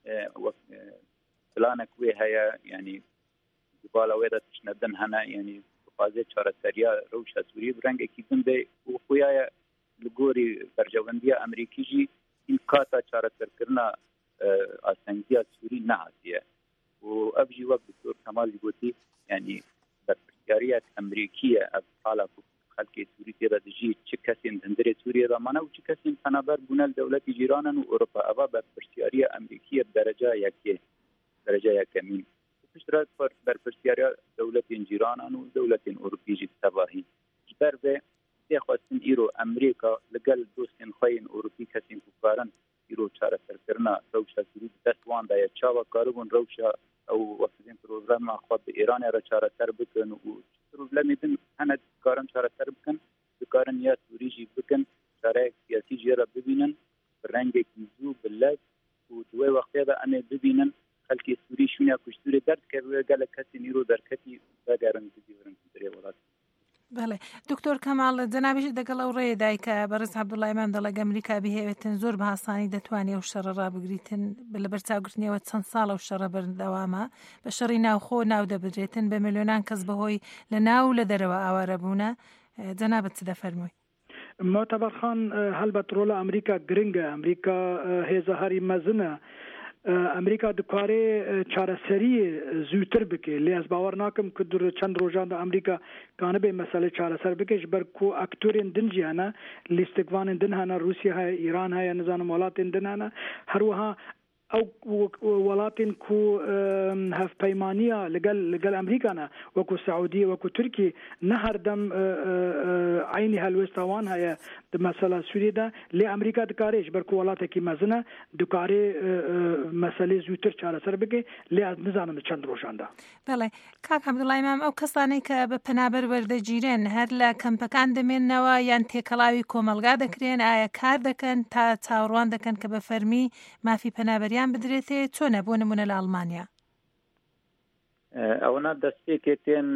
پلانێک وێ هەیە ینی بالا وێدا تشنەدن هەنا ینی بخوازێ چارەسەریە ڕەوشە سووری برەنگێکی بندێ و خویایە لە گۆری بەرژەوەندیە ئەمریکیژی این کاتا چارەسەرکردنا ئاسەنگیە سووری نەهاتیە و ئەبژی وەک دکتۆر کەمالی گوتی ینی بەرپرسیاریەک ئەمریکیە ئەب حالا خەڵکی سووری تێدا دژی چ کەسین هەندێ سووریەدا مانە و چ کەسین پەنابەر بوونە دەوڵەتی جیرانن و ئەوروپا ئەوە بەرپرسیاریە ئەمریکیە دەرەجە یەکێ دەرەجە یەکەمین پشترات بەرپرسیاریە دەوڵەتین جیرانن و دەوڵەتین ئەوروپیژی تەباهی بەر بێ تێخواستن ئیرۆ ئەمریکا لەگەڵ دۆستین خۆین ئەوروپی کەسین کوکارن ئیرۆ چارەسەرکردنا ڕەوشە سووری دەستواندایە چاوە کاربوون ڕەوشە ئەو وەختین پرۆگرامە خوا بە ئێرانە را چارەسەر بکەن و پرۆبلەمی دن هەنە دکارن چارەسەر بکەن دکارن یا سووریژی بکەن چارەیەک سیاسی جێرە ببینن ڕەنگێکی زوو بلەت و دوای وەختێدا ئەمێ ببینن خەڵکی سووری شوونیا کوشتورێ دەردکەوێ گەلە کەسی نیرۆ دەرکەتی بەگەرن بگیرن درێ وڵات. بەڵێ دکتۆر کەماڵ جەنابیش دەگەڵ ئەو ڕێدای کە بەڕێز عەبدوڵڵا ئیمام دەڵێ ئەمریکا بهێوێتن زۆر بە ئاسانی دەتوانێت ئەو شەڕە ڕابگریتن لە بەرچاوگرتنەوە چەند ساڵە و شەڕە بەردەوامە بە شەڕی ناوخۆ ناو دەبدرێتن بە میلیۆنان کەس بەهۆی لە ناو لە دەرەوە ئاوارە بوونە. جەنابەت چ دەفەرمووی؟ معتبر خان هەلبەت ڕۆڵە ئەمریکا گرنگە ئەمریکا هێزە هەری مەزنە ئەمریکا دکارێ چارەسەری زووتر بکێ لێ ئەس باوەڕ ناکەم کە دوور چەند ڕۆژاندا ئەمریکا کانە بێ مەسەلە چارەسەر بکەش بەر کو ئەکتۆرێن دنجیانە لیستێکوانên din hene رووسیا هەیە ئیران هەیە نزانم وڵاتên din hene هەروەها ئەو وڵاتên ku hevpeymaniya لەگەل لەگەل ئەمریکانە وەکو سعودی وەکو تورکی نە هەردەم عینی هەلوێستاوان هەیە مەسەلە سووریدا لێ ئەمریکا دکارێش بەر ku وڵاتێکی مەزنە دکارێ مەسەلەی زووتر چارەسەر بکەی لێ نزانم چەند ڕۆژاندا. بەڵێ کاک عەبدوڵڵا ئیمام ئەو کەسانەی کە بە پەنابەر وەردەگیرێن هەر لە کەمپەکان دەمێننەوە یان تێکەڵاوی کۆمەلگا دەکرێن ئایا کار دەکەن تا چاوەڕوان دەکەن کە بە فەرمی مافی پەنابەریان بدرێتێ چۆنە بۆ نمونە لە ئەڵمانیا؟ ئەوەنا دەستێکێ تێن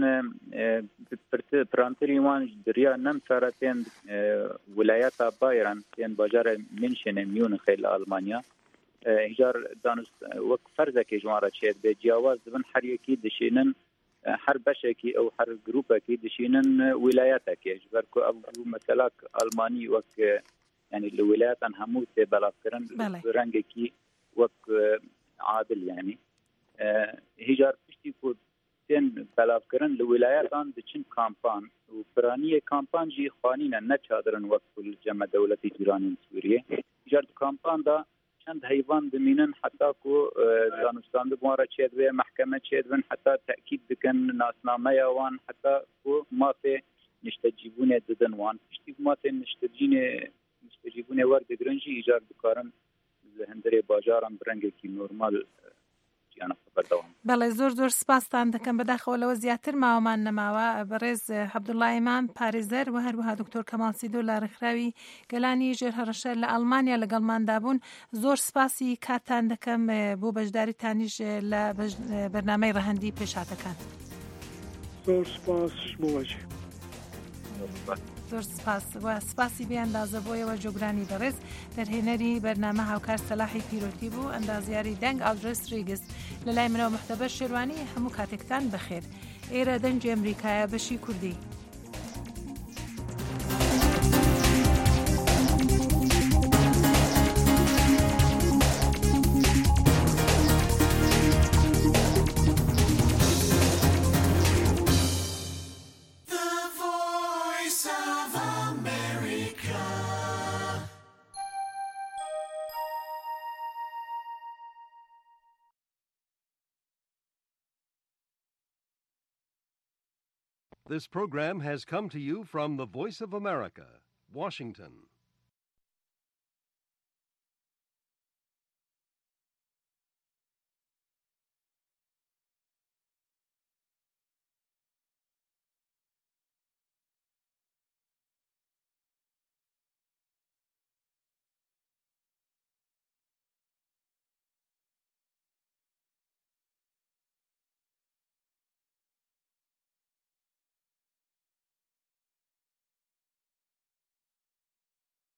پرانتری وان دریا نەم چارە تێن ویلایەتە بایران تێن باژارە منشێنە میونخێ لە ئەڵمانیا هیجار دانست وەک فەرزەکێ ژوانڕە چێت بێ جیاواز دبن هەر یەکی دشێنن هەر بەشێکی ئەو هەر گروپێکی دشێنن ویلایەتەکێش بەرکو ئەو مەسەلاک ئەڵمانی وەک ینی لە ویلایەتان هەموو تێ بەڵافکردن ڕەنگێکی وەک عادل ینی هیجار پشتی کو تێن بەلافکردن لە ویلایەتان دچین کامپان و پرانیە کامپان جی خوانینە نەچادرن وەک جەمە دەوڵەتی جیرانین سووریە هیجار کامپاندا چەند هەیڤان دمینن حتا کو دانوستان بوارە چێت وێ محکەمە چێت بن حتا تەکید بکەن ناسنامەیە وان حتا کو مافێ نیشتەجیبوونێ ددن وان پشتی مافێ نیشتەجینێ نیشتەجیبوونێ وەردەگرنجی هیجار بکارن هەندێ باژاران برەنگێکی نۆرمال جیانە بەردەوام. بەڵێ زۆر زۆر سپاسان دەکەم بەداخەوەلەوە زیاتر ماوەمان نەماوە بەڕێز عەبدوڵڵا ئیمام پارێزەر و هەروەها دکتۆر کەماڵ سیدۆ لە ڕێکخراوی گەلانی ژێرهەڕەشە لە ئەڵمانیا لەگەڵماندا بوون. زۆر سپاسی کاتتان دەکەم بۆ بەشداریتانیش لە بەرنامەی ڕەهەندی پێشهاتەکان. زۆر سپاس بۆوەجێ. زۆر سپاس و سپاسی بێ ئەندازە بۆیەوە جۆگرانی بەڕێز دەرهێنەری بەرنامە هاوکار سەلاحی پیرۆتی بوو ئەندازیاری دەنگ ئالدرس ریگز لە لای منەوە مەحتەبە شێروانی هەموو کاتێکتان بەخێر. ئێرە دەنگی ئەمریکایە بەشی کوردی. This program has come to you from the Voice of America, Washington.